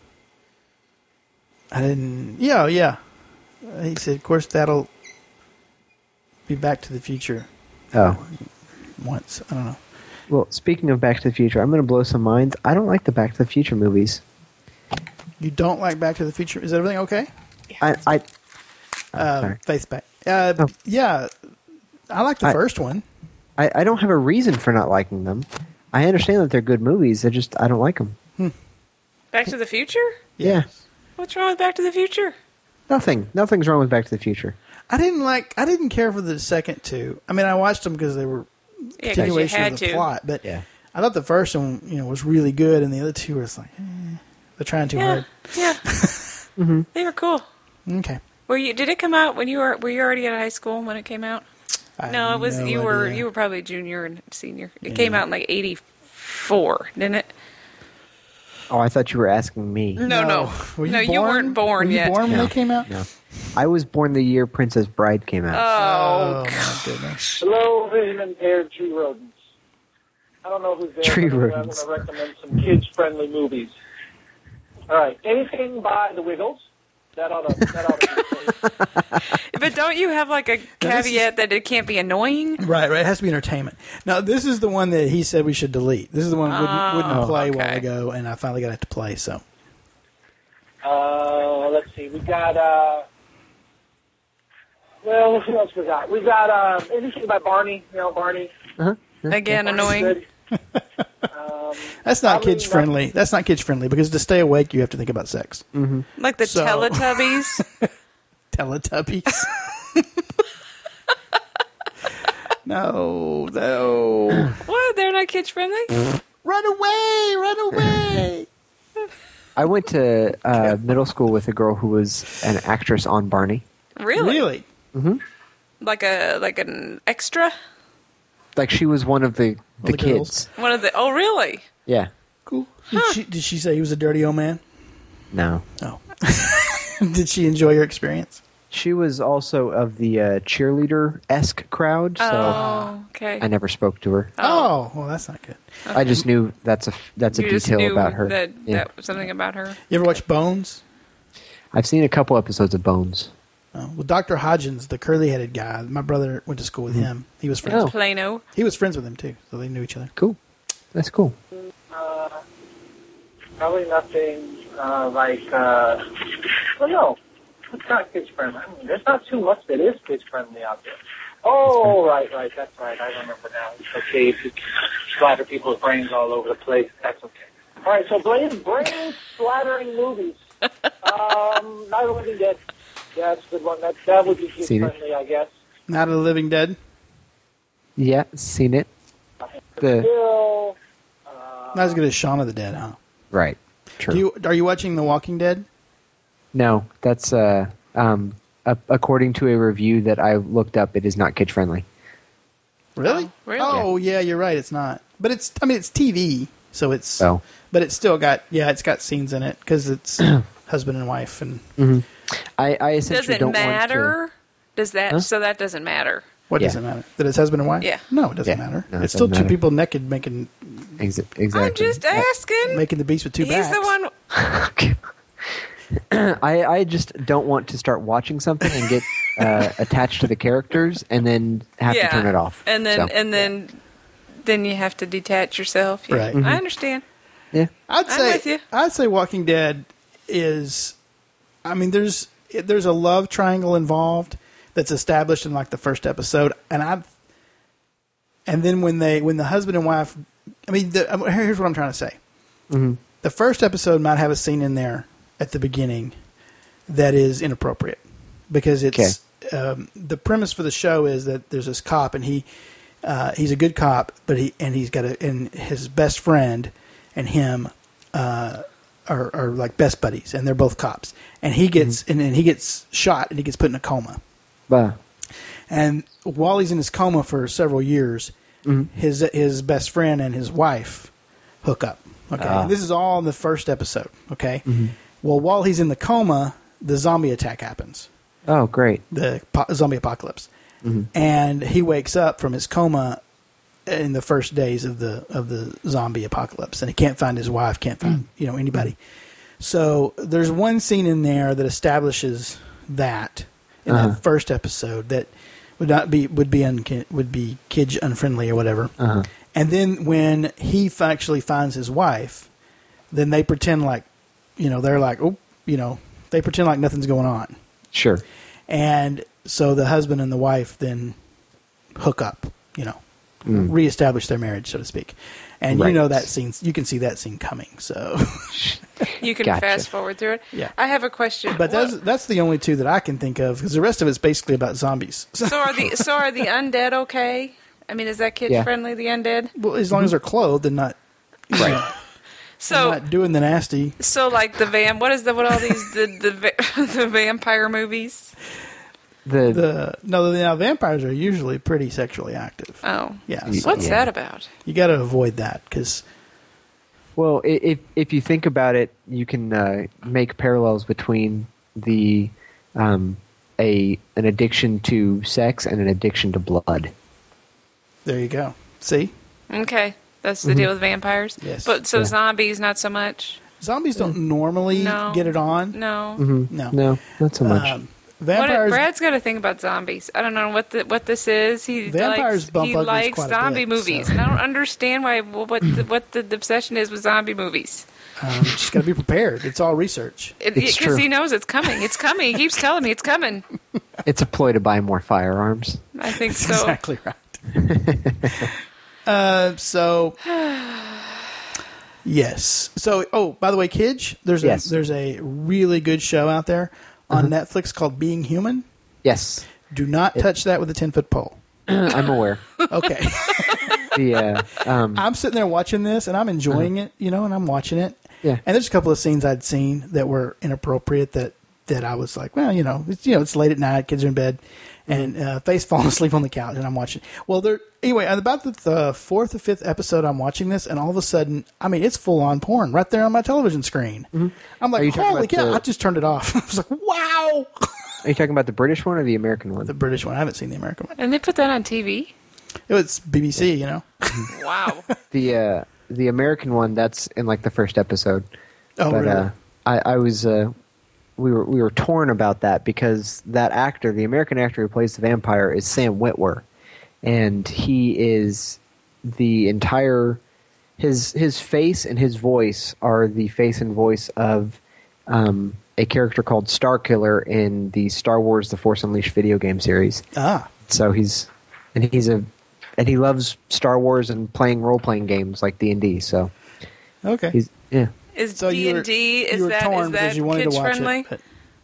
Speaker 2: I didn't. Yeah, yeah. Uh, He said, "Of course, that'll be Back to the Future."
Speaker 4: Oh.
Speaker 2: Once, I don't know.
Speaker 4: Well, speaking of Back to the Future, I'm going to blow some minds. I don't like the Back to the Future movies.
Speaker 2: You don't like Back to the Future? Is everything okay?
Speaker 4: I, I oh,
Speaker 2: Uh,
Speaker 4: sorry.
Speaker 2: Faith back. Uh,
Speaker 4: Oh.
Speaker 2: Yeah, I like the
Speaker 4: I-
Speaker 2: first one.
Speaker 4: I, I don't have a reason for not liking them. I understand that they're good movies. I just I don't like them.
Speaker 3: Back to the Future?
Speaker 4: Yeah.
Speaker 3: What's wrong with Back to the Future?
Speaker 4: Nothing. Nothing's wrong with Back to the Future.
Speaker 2: I didn't like. I didn't care for the second two. I mean, I watched them because they were
Speaker 3: Yeah, because you
Speaker 2: continuation
Speaker 3: had
Speaker 2: of the
Speaker 3: to.
Speaker 2: plot. But
Speaker 4: Yeah.
Speaker 2: I thought the first one, you know, was really good, and the other two was like, eh, they're trying too
Speaker 3: Yeah,
Speaker 2: hard.
Speaker 3: yeah.
Speaker 4: Mm-hmm.
Speaker 3: They were cool.
Speaker 2: Okay.
Speaker 3: Were you? Did it come out when you were? Were you already at high school when it came out?
Speaker 2: I
Speaker 3: No,
Speaker 2: have
Speaker 3: it was.
Speaker 2: no
Speaker 3: you were.
Speaker 2: idea.
Speaker 3: You were probably junior and senior. It came out in like eighty-four, didn't it?
Speaker 4: Oh, I thought you were asking me.
Speaker 3: No, no,
Speaker 2: Were you
Speaker 3: no. You
Speaker 2: born?
Speaker 3: weren't born
Speaker 2: Were you
Speaker 3: yet.
Speaker 2: born when
Speaker 4: No.
Speaker 2: they came out?
Speaker 4: No. I was born the year Princess Bride came out.
Speaker 3: Oh,
Speaker 2: Oh my goodness.
Speaker 7: Low vision impaired tree rodents. I don't know who's there.
Speaker 4: Tree
Speaker 7: but
Speaker 4: rodents.
Speaker 7: I'm going to recommend some kids-friendly movies. All right, anything by the Wiggles. That ought to. That ought to be
Speaker 3: but don't you have like a
Speaker 2: this
Speaker 3: caveat that it can't be annoying?
Speaker 2: Right, right. It has to be entertainment. Now, this is the one that he said we should delete. This is the one that wouldn't, wouldn't
Speaker 3: Oh,
Speaker 2: play a while
Speaker 3: okay.
Speaker 2: ago, and I finally got it to play. So,
Speaker 7: Uh, let's see. We got. Uh, well, what else we got? We got uh, anything by Barney. You know, Barney.
Speaker 4: Uh-huh.
Speaker 3: Again,
Speaker 7: Barney's
Speaker 3: annoying.
Speaker 7: good. Um,
Speaker 2: that's not
Speaker 7: Probably
Speaker 2: kids friendly. That's not kids friendly because to stay awake, you have to think about sex.
Speaker 3: Like the
Speaker 2: So-
Speaker 3: Teletubbies.
Speaker 2: Teletubbies. no, no.
Speaker 3: What? They're not kids friendly?
Speaker 2: Run away! Run away!
Speaker 4: I went to uh, middle school with a girl who was an actress on Barney.
Speaker 3: Really?
Speaker 2: Really?
Speaker 3: Like a like an extra?
Speaker 4: Like she was one of the, the,
Speaker 2: the girls.
Speaker 4: kids.
Speaker 3: One of the? Oh, really?
Speaker 4: Yeah.
Speaker 2: Cool. Did, she, did she say he was a dirty old man?
Speaker 4: No.
Speaker 2: Oh. Did she enjoy your experience?
Speaker 4: She was also of the uh, cheerleader-esque crowd, so
Speaker 3: Oh, okay.
Speaker 4: I never spoke to her.
Speaker 2: Oh, well, that's not good.
Speaker 4: I just knew that's a f- that's a
Speaker 3: You just
Speaker 4: detail
Speaker 3: knew
Speaker 4: about her.
Speaker 3: That,
Speaker 4: Yeah.
Speaker 3: that was something about her.
Speaker 2: You ever watch Bones?
Speaker 4: I've seen a couple episodes of Bones.
Speaker 2: Oh, well, Doctor Hodgins, the curly-headed guy, my brother went to school with him. He was friends.
Speaker 4: Oh.
Speaker 2: With,
Speaker 3: Plano.
Speaker 2: he was friends with him too, so they knew each other.
Speaker 4: Cool. That's cool.
Speaker 7: uh, probably nothing uh, like. Uh, well, no, it's not kids friendly. I mean, there's not too much that is kids friendly out there. Oh, right, right, that's right. I remember now. It's okay if you splatter people's brains all over the place. That's okay. All right, so brain brain splattering movies. Um, Night of the Living Dead. Yeah, that's a good one. That that would be kid
Speaker 4: Seen it.
Speaker 7: friendly, I guess.
Speaker 2: Night of the Living Dead.
Speaker 4: Yeah, seen it. The
Speaker 7: Still,
Speaker 2: Not as good as Shaun of the Dead, huh?
Speaker 4: right. True.
Speaker 2: Do you, are you watching The Walking Dead?
Speaker 4: No, that's uh um a- according to a review that I looked up, it is not kid friendly.
Speaker 2: Really?
Speaker 3: Oh, really?
Speaker 2: Oh, yeah, you're right. It's not. But it's, I mean, it's T V, so it's,
Speaker 4: Oh.
Speaker 2: but it's still got, yeah, it's got scenes in it because it's husband and wife. And
Speaker 4: I, I
Speaker 3: Does
Speaker 4: essentially
Speaker 3: it
Speaker 4: don't
Speaker 3: matter? Does that?
Speaker 4: Huh?
Speaker 3: So that doesn't matter.
Speaker 2: what
Speaker 4: Yeah.
Speaker 2: does it matter? That it's husband and wife?
Speaker 3: Yeah.
Speaker 2: No, it doesn't
Speaker 4: Yeah.
Speaker 2: matter.
Speaker 4: No, it
Speaker 2: it's still
Speaker 4: doesn't
Speaker 2: two
Speaker 4: matter.
Speaker 2: people naked making
Speaker 4: want to. Ex- exactly.
Speaker 3: I'm just asking.
Speaker 2: making the beast with two
Speaker 3: He's
Speaker 2: backs.
Speaker 3: the one.
Speaker 4: I, I just don't want to start watching something and get uh, attached to the characters and then have
Speaker 3: yeah.
Speaker 4: to turn it off.
Speaker 3: And then
Speaker 4: So,
Speaker 3: and then then you have to detach yourself. Yeah.
Speaker 2: Right.
Speaker 3: I understand.
Speaker 4: Yeah.
Speaker 2: I'd
Speaker 3: I'm
Speaker 2: say
Speaker 3: with you.
Speaker 2: I'd say Walking Dead is. I mean, there's there's a love triangle involved that's established in like the first episode, and I. And then when they when the husband and wife, I mean, the, here's what I'm trying to say.
Speaker 4: Mm-hmm.
Speaker 2: The first episode might have a scene in there at the beginning that is inappropriate because it's um, the premise for the show is that there's this cop and he uh, he's a good cop, but he and he's got a and his best friend and him uh, are, are like best buddies, and they're both cops, and he gets mm-hmm. and then he gets shot and he gets put in a coma.
Speaker 4: Bah.
Speaker 2: And while he's in his coma for several years, mm-hmm. his his best friend and his wife hook up. Okay,
Speaker 4: ah.
Speaker 2: This is all in the first episode. Okay,
Speaker 4: mm-hmm.
Speaker 2: Well, while he's in the coma, the zombie attack happens.
Speaker 4: Oh, great!
Speaker 2: The po- zombie apocalypse,
Speaker 4: mm-hmm.
Speaker 2: and he wakes up from his coma in the first days of the of the zombie apocalypse, and he can't find his wife, can't find mm-hmm. you know anybody. So there's one scene in there that establishes that in
Speaker 4: uh-huh.
Speaker 2: that first episode that would not be would be un, would be kid unfriendly or whatever.
Speaker 4: Uh-huh.
Speaker 2: And then when he actually finds his wife, then they pretend like, you know, they're like, oh, you know, they pretend like nothing's going on.
Speaker 4: Sure.
Speaker 2: And so the husband and the wife then hook up, you know, mm. reestablish their marriage, so to speak. And
Speaker 4: right.
Speaker 2: you know that scene, you can see that scene coming. So
Speaker 3: you can
Speaker 4: gotcha.
Speaker 3: fast forward through it.
Speaker 2: Yeah.
Speaker 3: I have a question.
Speaker 2: But that's that's the only two that I can think of because the rest of it's basically about zombies.
Speaker 3: So are the so are the undead okay? I mean, is that kid
Speaker 4: Yeah.
Speaker 3: friendly? The undead?
Speaker 2: Well, as long as they're clothed and not, you know,
Speaker 3: So
Speaker 2: not doing the nasty.
Speaker 3: so like the van. What is the what all these the the, va- the vampire movies?
Speaker 4: The,
Speaker 2: The no, the now vampires are usually pretty sexually active.
Speaker 3: Oh,
Speaker 2: Yeah,
Speaker 4: Y-
Speaker 2: so
Speaker 3: what's
Speaker 4: Yeah.
Speaker 3: that about?
Speaker 2: you got to avoid that because
Speaker 4: well, i- if if you think about it, you can uh, make parallels between the um, a an addiction to sex and an addiction to blood.
Speaker 2: there you go. See,
Speaker 3: Okay, that's the deal with vampires.
Speaker 2: Yes.
Speaker 3: But so
Speaker 4: Yeah.
Speaker 3: zombies, not so much.
Speaker 2: zombies don't normally
Speaker 3: No.
Speaker 2: get it on.
Speaker 3: No.
Speaker 4: Mm-hmm.
Speaker 2: No.
Speaker 4: No, not so much.
Speaker 2: Um,
Speaker 3: What,
Speaker 2: vampires.
Speaker 3: Brad's got to think about zombies. I don't know what the, what this is. He
Speaker 2: Vampires
Speaker 3: likes,
Speaker 2: bump
Speaker 3: he
Speaker 2: uglies
Speaker 3: likes
Speaker 2: quite a
Speaker 3: zombie
Speaker 2: bit,
Speaker 3: movies,
Speaker 2: so-
Speaker 3: and I don't understand why what the, what the, the obsession is with zombie movies.
Speaker 2: um, just got to be prepared. It's all research.
Speaker 4: It's
Speaker 3: Because
Speaker 4: true.
Speaker 3: he knows it's coming. It's coming. He keeps telling me it's coming.
Speaker 4: It's a ploy to buy more firearms.
Speaker 3: I think
Speaker 2: That's
Speaker 3: so.
Speaker 2: exactly right. uh, so yes. So oh, by the way, Kidge, there's
Speaker 4: Yes.
Speaker 2: a there's a really good show out there on
Speaker 4: Uh-huh.
Speaker 2: Netflix called Being Human.
Speaker 4: Yes,
Speaker 2: Do not touch that with a ten foot pole.
Speaker 4: I'm aware.
Speaker 2: Okay.
Speaker 4: The uh, um,
Speaker 2: I'm sitting there watching this and I'm enjoying it, you know, and I'm watching it.
Speaker 4: Yeah.
Speaker 2: And there's a couple of scenes I'd seen that were inappropriate that, that I was like, well, you know, it's, you know, it's late at night, kids are in bed, and uh, Faye's falling asleep on the couch, and I'm watching. Well, there anyway. At about the, the fourth or fifth episode, I'm watching this, and all of a sudden, I mean, it's full on porn right there on my television screen. Mm-hmm. I'm
Speaker 4: Are you
Speaker 2: like,
Speaker 4: talking
Speaker 2: holy
Speaker 4: about
Speaker 2: cow!
Speaker 4: the-
Speaker 2: I just turned it off. I was like, wow.
Speaker 4: are you talking about the British one or the American one?
Speaker 2: The British one. I haven't seen the American one.
Speaker 3: And they put that on T V?
Speaker 2: It was B B C, you know.
Speaker 3: Wow.
Speaker 4: The uh, the American one, that's in like the first episode.
Speaker 2: Oh,
Speaker 4: but
Speaker 2: really?
Speaker 4: uh, I, I was uh, we were we were torn about that because that actor, the American actor who plays the vampire, is Sam Witwer, and he is the entire his his face and his voice are the face and voice of um, a character called Starkiller in the Star Wars: The Force Unleashed video game series.
Speaker 2: Ah,
Speaker 4: So he's and he's a and he loves Star Wars and playing role playing games like D and D. So
Speaker 2: okay.
Speaker 4: he's yeah.
Speaker 3: Is
Speaker 2: So you
Speaker 3: D
Speaker 2: were-
Speaker 3: and D,
Speaker 2: you
Speaker 3: is
Speaker 2: were
Speaker 3: that,
Speaker 2: torn
Speaker 3: is that
Speaker 2: because you wanted
Speaker 3: kids
Speaker 2: to watch
Speaker 3: friendly?
Speaker 2: it,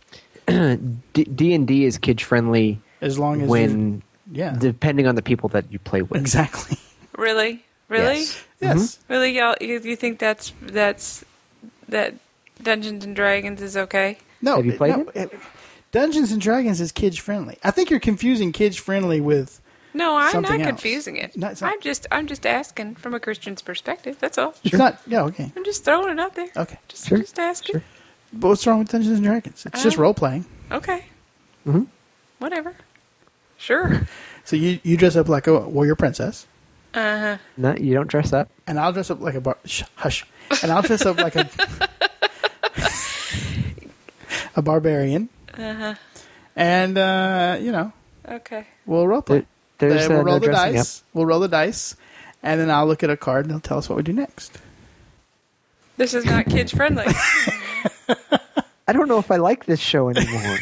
Speaker 2: but
Speaker 4: D and D is kid friendly
Speaker 2: as long as
Speaker 4: when
Speaker 2: you, yeah,
Speaker 4: depending on the people that you play with.
Speaker 2: exactly.
Speaker 3: Really? Really?
Speaker 4: Yes.
Speaker 2: Yes.
Speaker 3: Really, y'all? You, you think that's that's that Dungeons and Dragons is okay?
Speaker 2: No,
Speaker 4: Have you played
Speaker 2: no, it- Dungeons and Dragons is kids friendly. I think you're confusing kids friendly with.
Speaker 3: No, I'm
Speaker 2: Something
Speaker 3: not
Speaker 2: else.
Speaker 3: confusing it.
Speaker 2: No, it's not-
Speaker 3: I'm just I'm just asking from a Christian's perspective. That's all.
Speaker 2: It's not. Yeah. Okay.
Speaker 3: I'm just throwing it out there.
Speaker 2: Okay.
Speaker 3: Just
Speaker 4: Sure.
Speaker 3: just asking.
Speaker 4: Sure.
Speaker 2: But what's wrong with Dungeons and Dragons? It's just
Speaker 3: Uh,
Speaker 2: role playing.
Speaker 3: Okay.
Speaker 4: Mhm.
Speaker 3: Whatever. Sure.
Speaker 2: So you you dress up like a warrior princess,
Speaker 3: Uh huh.
Speaker 4: No, you don't dress up.
Speaker 2: and I'll dress up like a bar. Shh, hush. And I'll dress up like a a barbarian,
Speaker 3: Uh huh.
Speaker 2: and uh, you know
Speaker 3: Okay.
Speaker 2: we'll role play.
Speaker 4: There, there's
Speaker 2: Then
Speaker 4: uh,
Speaker 2: we'll roll
Speaker 4: no
Speaker 2: the
Speaker 4: dressing
Speaker 2: dice. We'll roll the dice, and then I'll look at a card and they'll tell us what we do next.
Speaker 3: This is not kids friendly.
Speaker 4: I don't know if I like this show anymore.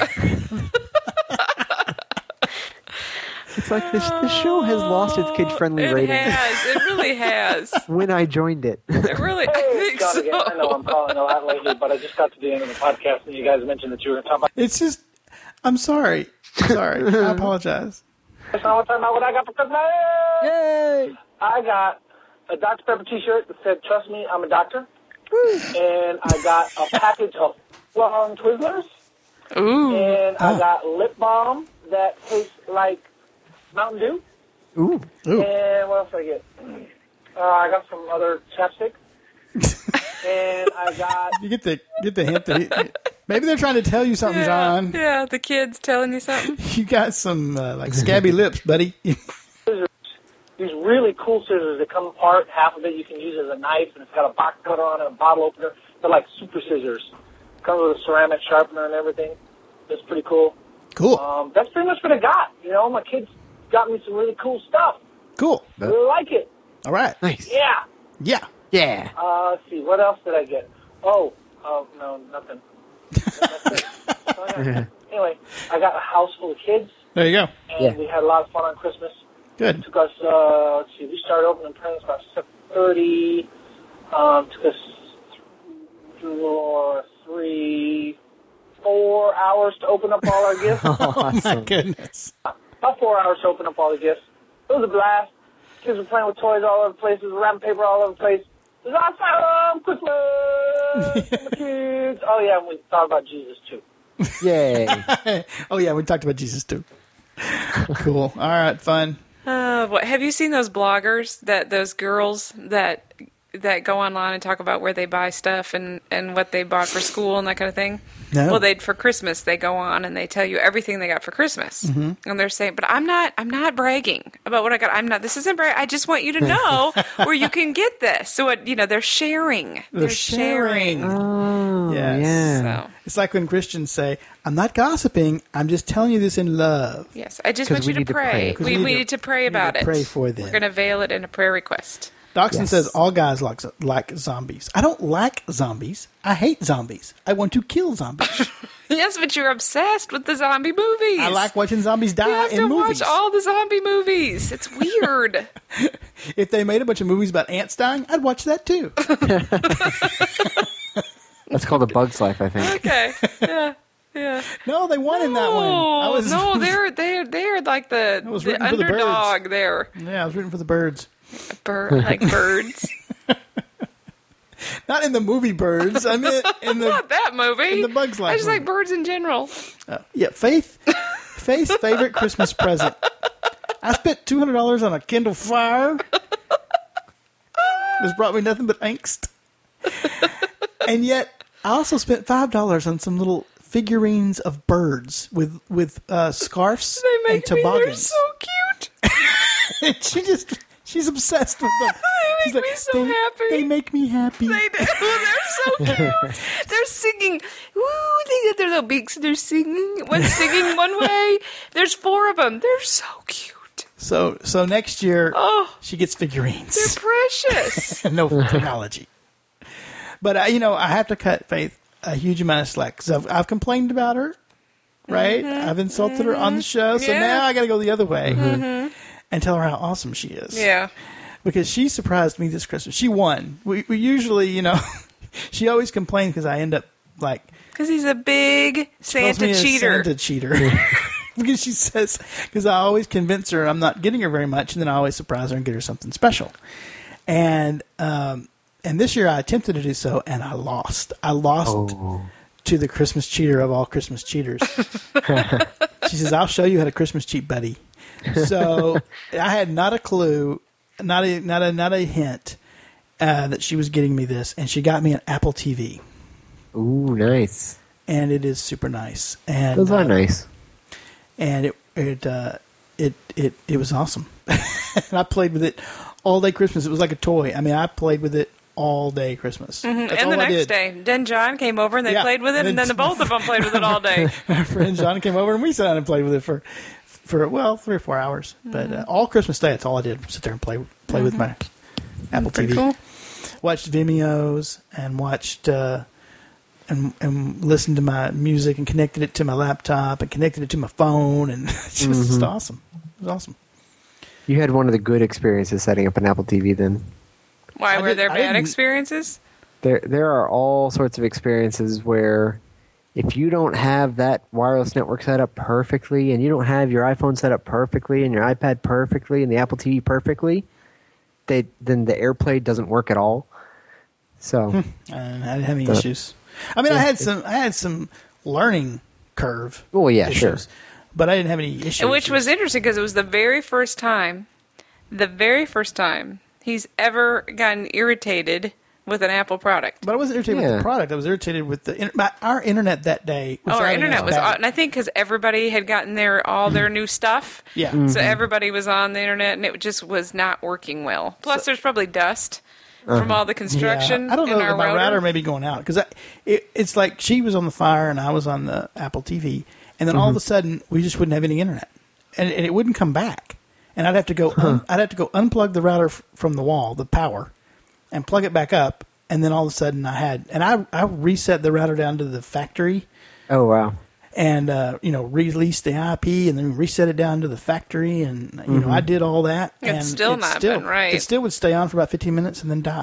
Speaker 4: It's like this, this show has lost its kid-friendly
Speaker 3: It
Speaker 4: rating
Speaker 3: has. It really has.
Speaker 4: when I joined it.
Speaker 3: It really. I
Speaker 7: Hey,
Speaker 3: think
Speaker 7: Scott
Speaker 3: so.
Speaker 7: again. I know I'm calling a lot lately, but I just got to the end of the podcast, and you guys mentioned that you were going to talk about.
Speaker 2: It's just, I'm sorry. Sorry. I apologize.
Speaker 7: That's not what I'm talking about. What I got for Christmas?
Speaker 4: Yay!
Speaker 7: I got a Doctor Pepper T-shirt that said, "Trust me, I'm a doctor," and I got a package of long Twizzlers,
Speaker 3: Ooh.
Speaker 7: and I
Speaker 2: Ah.
Speaker 7: got lip balm that tastes like Mountain Dew.
Speaker 4: Ooh.
Speaker 2: Ooh.
Speaker 7: And what else did I get? Uh, I got some other chapstick. And I got...
Speaker 2: You get the get the hint that he, maybe they're trying to tell you something,
Speaker 3: Yeah,
Speaker 2: John.
Speaker 3: yeah, the kids telling you something.
Speaker 2: You got some uh, like scabby lips, buddy.
Speaker 7: scissors. These really cool scissors that come apart. Half of it you can use as a knife, and it's got a box cutter on it, a bottle opener. They're like super scissors. Comes with a ceramic sharpener and everything. It's pretty cool.
Speaker 2: Cool.
Speaker 7: Um, that's pretty much what I got. You know, my kids got me some really cool stuff.
Speaker 2: Cool.
Speaker 7: I really like it.
Speaker 2: All right.
Speaker 4: Nice.
Speaker 7: Yeah.
Speaker 2: Yeah.
Speaker 4: Yeah.
Speaker 7: Uh, let's see. What else did I get? Oh, oh no, nothing. That's it. Oh, yeah. Anyway, I got a house full of kids,
Speaker 2: There you go.
Speaker 7: and
Speaker 4: Yeah.
Speaker 7: we had a lot of fun on Christmas.
Speaker 2: Good.
Speaker 7: Took us, uh, let's see, we started opening presents about seven thirty. Um, took us th- three, four hours to open up all our gifts.
Speaker 2: Oh my goodness.
Speaker 7: About four hours to open up all the gifts. It was a blast. Kids were playing with toys all over the place. There was wrapping paper all over the place. It was awesome! Christmas! For the kids! Oh, yeah, and we thought about Jesus, too.
Speaker 4: Yay.
Speaker 2: Oh yeah, we talked about Jesus too. Cool. All right. Fun.
Speaker 3: Uh, what, have you seen those bloggers that those girls that that go online and talk about where they buy stuff and, and what they bought for school and that kind of thing?
Speaker 2: No.
Speaker 3: Well, they for Christmas they go on and they tell you everything they got for Christmas,
Speaker 2: Mm-hmm.
Speaker 3: and they're saying, "But I'm not I'm not bragging about what I got. I'm not. This isn't brag. I just want you to know where you can get this." So what you know, they're sharing.
Speaker 2: They're sharing.
Speaker 4: Oh,
Speaker 2: Yes.
Speaker 4: yeah.
Speaker 3: So
Speaker 2: It's like when Christians say, "I'm not gossiping. I'm just telling you this in love."
Speaker 3: yes, I just
Speaker 4: 'Cause
Speaker 3: want
Speaker 4: we
Speaker 3: you
Speaker 4: need
Speaker 3: to
Speaker 4: to pray.
Speaker 3: pray.
Speaker 2: 'Cause
Speaker 3: We,
Speaker 2: we
Speaker 3: we
Speaker 2: need
Speaker 3: need
Speaker 2: to-
Speaker 3: to pray
Speaker 2: need
Speaker 3: about
Speaker 2: to
Speaker 3: it.
Speaker 2: pray for them.
Speaker 3: We're going to veil it in a prayer request.
Speaker 2: Doxson
Speaker 4: Yes.
Speaker 2: says all guys like like zombies. I don't like zombies. I hate zombies. I want to kill zombies.
Speaker 3: Yes, but you're obsessed with the zombie movies.
Speaker 2: I like watching zombies
Speaker 3: You
Speaker 2: die
Speaker 3: have
Speaker 2: in
Speaker 3: to
Speaker 2: movies.
Speaker 3: watch all the zombie movies. It's weird.
Speaker 2: If they made a bunch of movies about ants dying, I'd watch that too.
Speaker 4: That's called A Bug's Life, I think.
Speaker 3: Okay. Yeah. Yeah.
Speaker 2: No, they won in that one. I
Speaker 3: No,
Speaker 2: was
Speaker 3: no, they're they're they're like the,
Speaker 2: was
Speaker 3: the
Speaker 2: rooting for the birds.
Speaker 3: underdog there.
Speaker 2: yeah, I was rooting for the birds.
Speaker 3: Bird, like birds.
Speaker 2: Not in the movie Birds. I mean in the
Speaker 3: Not that movie.
Speaker 2: in the Bug's Life
Speaker 3: I just
Speaker 2: movie.
Speaker 3: like birds in general.
Speaker 2: yeah. Faith, Faith's favorite Christmas present. I spent two hundred dollars on a Kindle Fire. This brought me nothing but angst. And yet, I also spent five dollars on some little figurines of birds with with uh, scarves
Speaker 3: They
Speaker 2: and
Speaker 3: make me. They're
Speaker 2: toboggans.
Speaker 3: so cute.
Speaker 2: And she just she's obsessed with them.
Speaker 3: They
Speaker 2: She's
Speaker 3: make me so
Speaker 2: they,
Speaker 3: happy."
Speaker 2: They make me happy.
Speaker 3: They do. They're so cute. They're singing. Ooh, they get their little beaks. They're singing. One's singing one way. There's four of them. They're so cute.
Speaker 2: So so next year
Speaker 3: Oh.
Speaker 2: she gets figurines.
Speaker 3: They're precious.
Speaker 2: no technology. But uh, you know, I have to cut Faith a huge amount of slack because I've, I've complained about her, right? I've insulted her on the show, so
Speaker 3: Yeah.
Speaker 2: now I got to go the other way and tell her how awesome she is.
Speaker 3: Yeah.
Speaker 2: Because she surprised me this Christmas. She won. We, we usually, you know, she always complains because I end up like
Speaker 3: Because he's a big
Speaker 2: calls
Speaker 3: Santa
Speaker 2: me a
Speaker 3: cheater.
Speaker 2: Santa cheater. Because she says, because I always convince her I'm not getting her very much, and then I always surprise her and get her something special. And um, and this year I attempted to do so, and I lost. I lost
Speaker 4: Oh.
Speaker 2: to the Christmas cheater of all Christmas cheaters. She says, "I'll show you how to Christmas cheat, buddy." So I had not a clue, not a not a not a hint uh, that she was getting me this, and she got me an Apple T V,
Speaker 4: Ooh, nice.
Speaker 2: and it is super nice. And
Speaker 4: Those are
Speaker 2: uh,
Speaker 4: nice.
Speaker 2: and it it uh, it it it was awesome. And I played with it all day Christmas. It was like a toy. I mean, I played with it all day Christmas. That's
Speaker 3: and
Speaker 2: all
Speaker 3: the
Speaker 2: I
Speaker 3: next
Speaker 2: did.
Speaker 3: day, then John came over and they
Speaker 2: Yeah.
Speaker 3: played with it,
Speaker 2: And
Speaker 3: and then
Speaker 2: then-
Speaker 3: the both of them played with it all day.
Speaker 2: My friend John came over and we sat down and played with it for for well three or four hours. But uh, all Christmas Day, that's all I did. Sit there and play play with my Apple T V.
Speaker 3: Pretty cool.
Speaker 2: watched Vimeos and watched uh, and and listened to my music and connected it to my laptop and connected it to my phone, and it's just, just awesome. It was awesome.
Speaker 4: You had one of the good experiences setting up an Apple T V then.
Speaker 3: Why
Speaker 2: I
Speaker 3: were
Speaker 2: did-
Speaker 3: there
Speaker 2: I
Speaker 3: bad
Speaker 2: didn't-
Speaker 3: experiences?
Speaker 4: There, there are all sorts of experiences where if you don't have that wireless network set up perfectly, and you don't have your iPhone set up perfectly, and your iPad perfectly, and the Apple T V perfectly, they then the AirPlay doesn't work at all. So,
Speaker 2: And I didn't have any
Speaker 4: The-
Speaker 2: issues. I mean, I had some I had some learning curve.
Speaker 4: well, yeah,
Speaker 2: issues,
Speaker 4: sure.
Speaker 2: but I didn't have any issues.
Speaker 3: Which was interesting because it was the very first time, the very first time he's ever gotten irritated with an Apple product.
Speaker 2: But I wasn't irritated with
Speaker 4: Yeah.
Speaker 2: the product. I was irritated with the in- my, our internet that day. Was
Speaker 3: Oh, our
Speaker 2: driving
Speaker 3: internet
Speaker 2: us
Speaker 3: was,
Speaker 2: batty.
Speaker 3: and I think because everybody had gotten their all their new stuff,
Speaker 2: Yeah.
Speaker 3: so everybody was on the internet, and it just was not working well. Plus, there's probably dust from all the construction.
Speaker 2: Yeah, I don't know
Speaker 3: in
Speaker 2: if
Speaker 3: our
Speaker 2: my router.
Speaker 3: router
Speaker 2: may be going out because it, it's like she was on the fire and I was on the Apple T V, and then all of a sudden we just wouldn't have any internet, and, and it wouldn't come back, and I'd have to go. Un, I'd have to go unplug the router f- from the wall, the power, and plug it back up, and then all of a sudden I had, and I I reset the router down to the factory.
Speaker 4: Oh wow.
Speaker 2: And uh, you know, release the I P and then reset it down to the factory, and you know, I did all that.
Speaker 3: It's
Speaker 2: and
Speaker 3: still not
Speaker 2: still,
Speaker 3: been right.
Speaker 2: It still would stay on for about fifteen minutes and then die.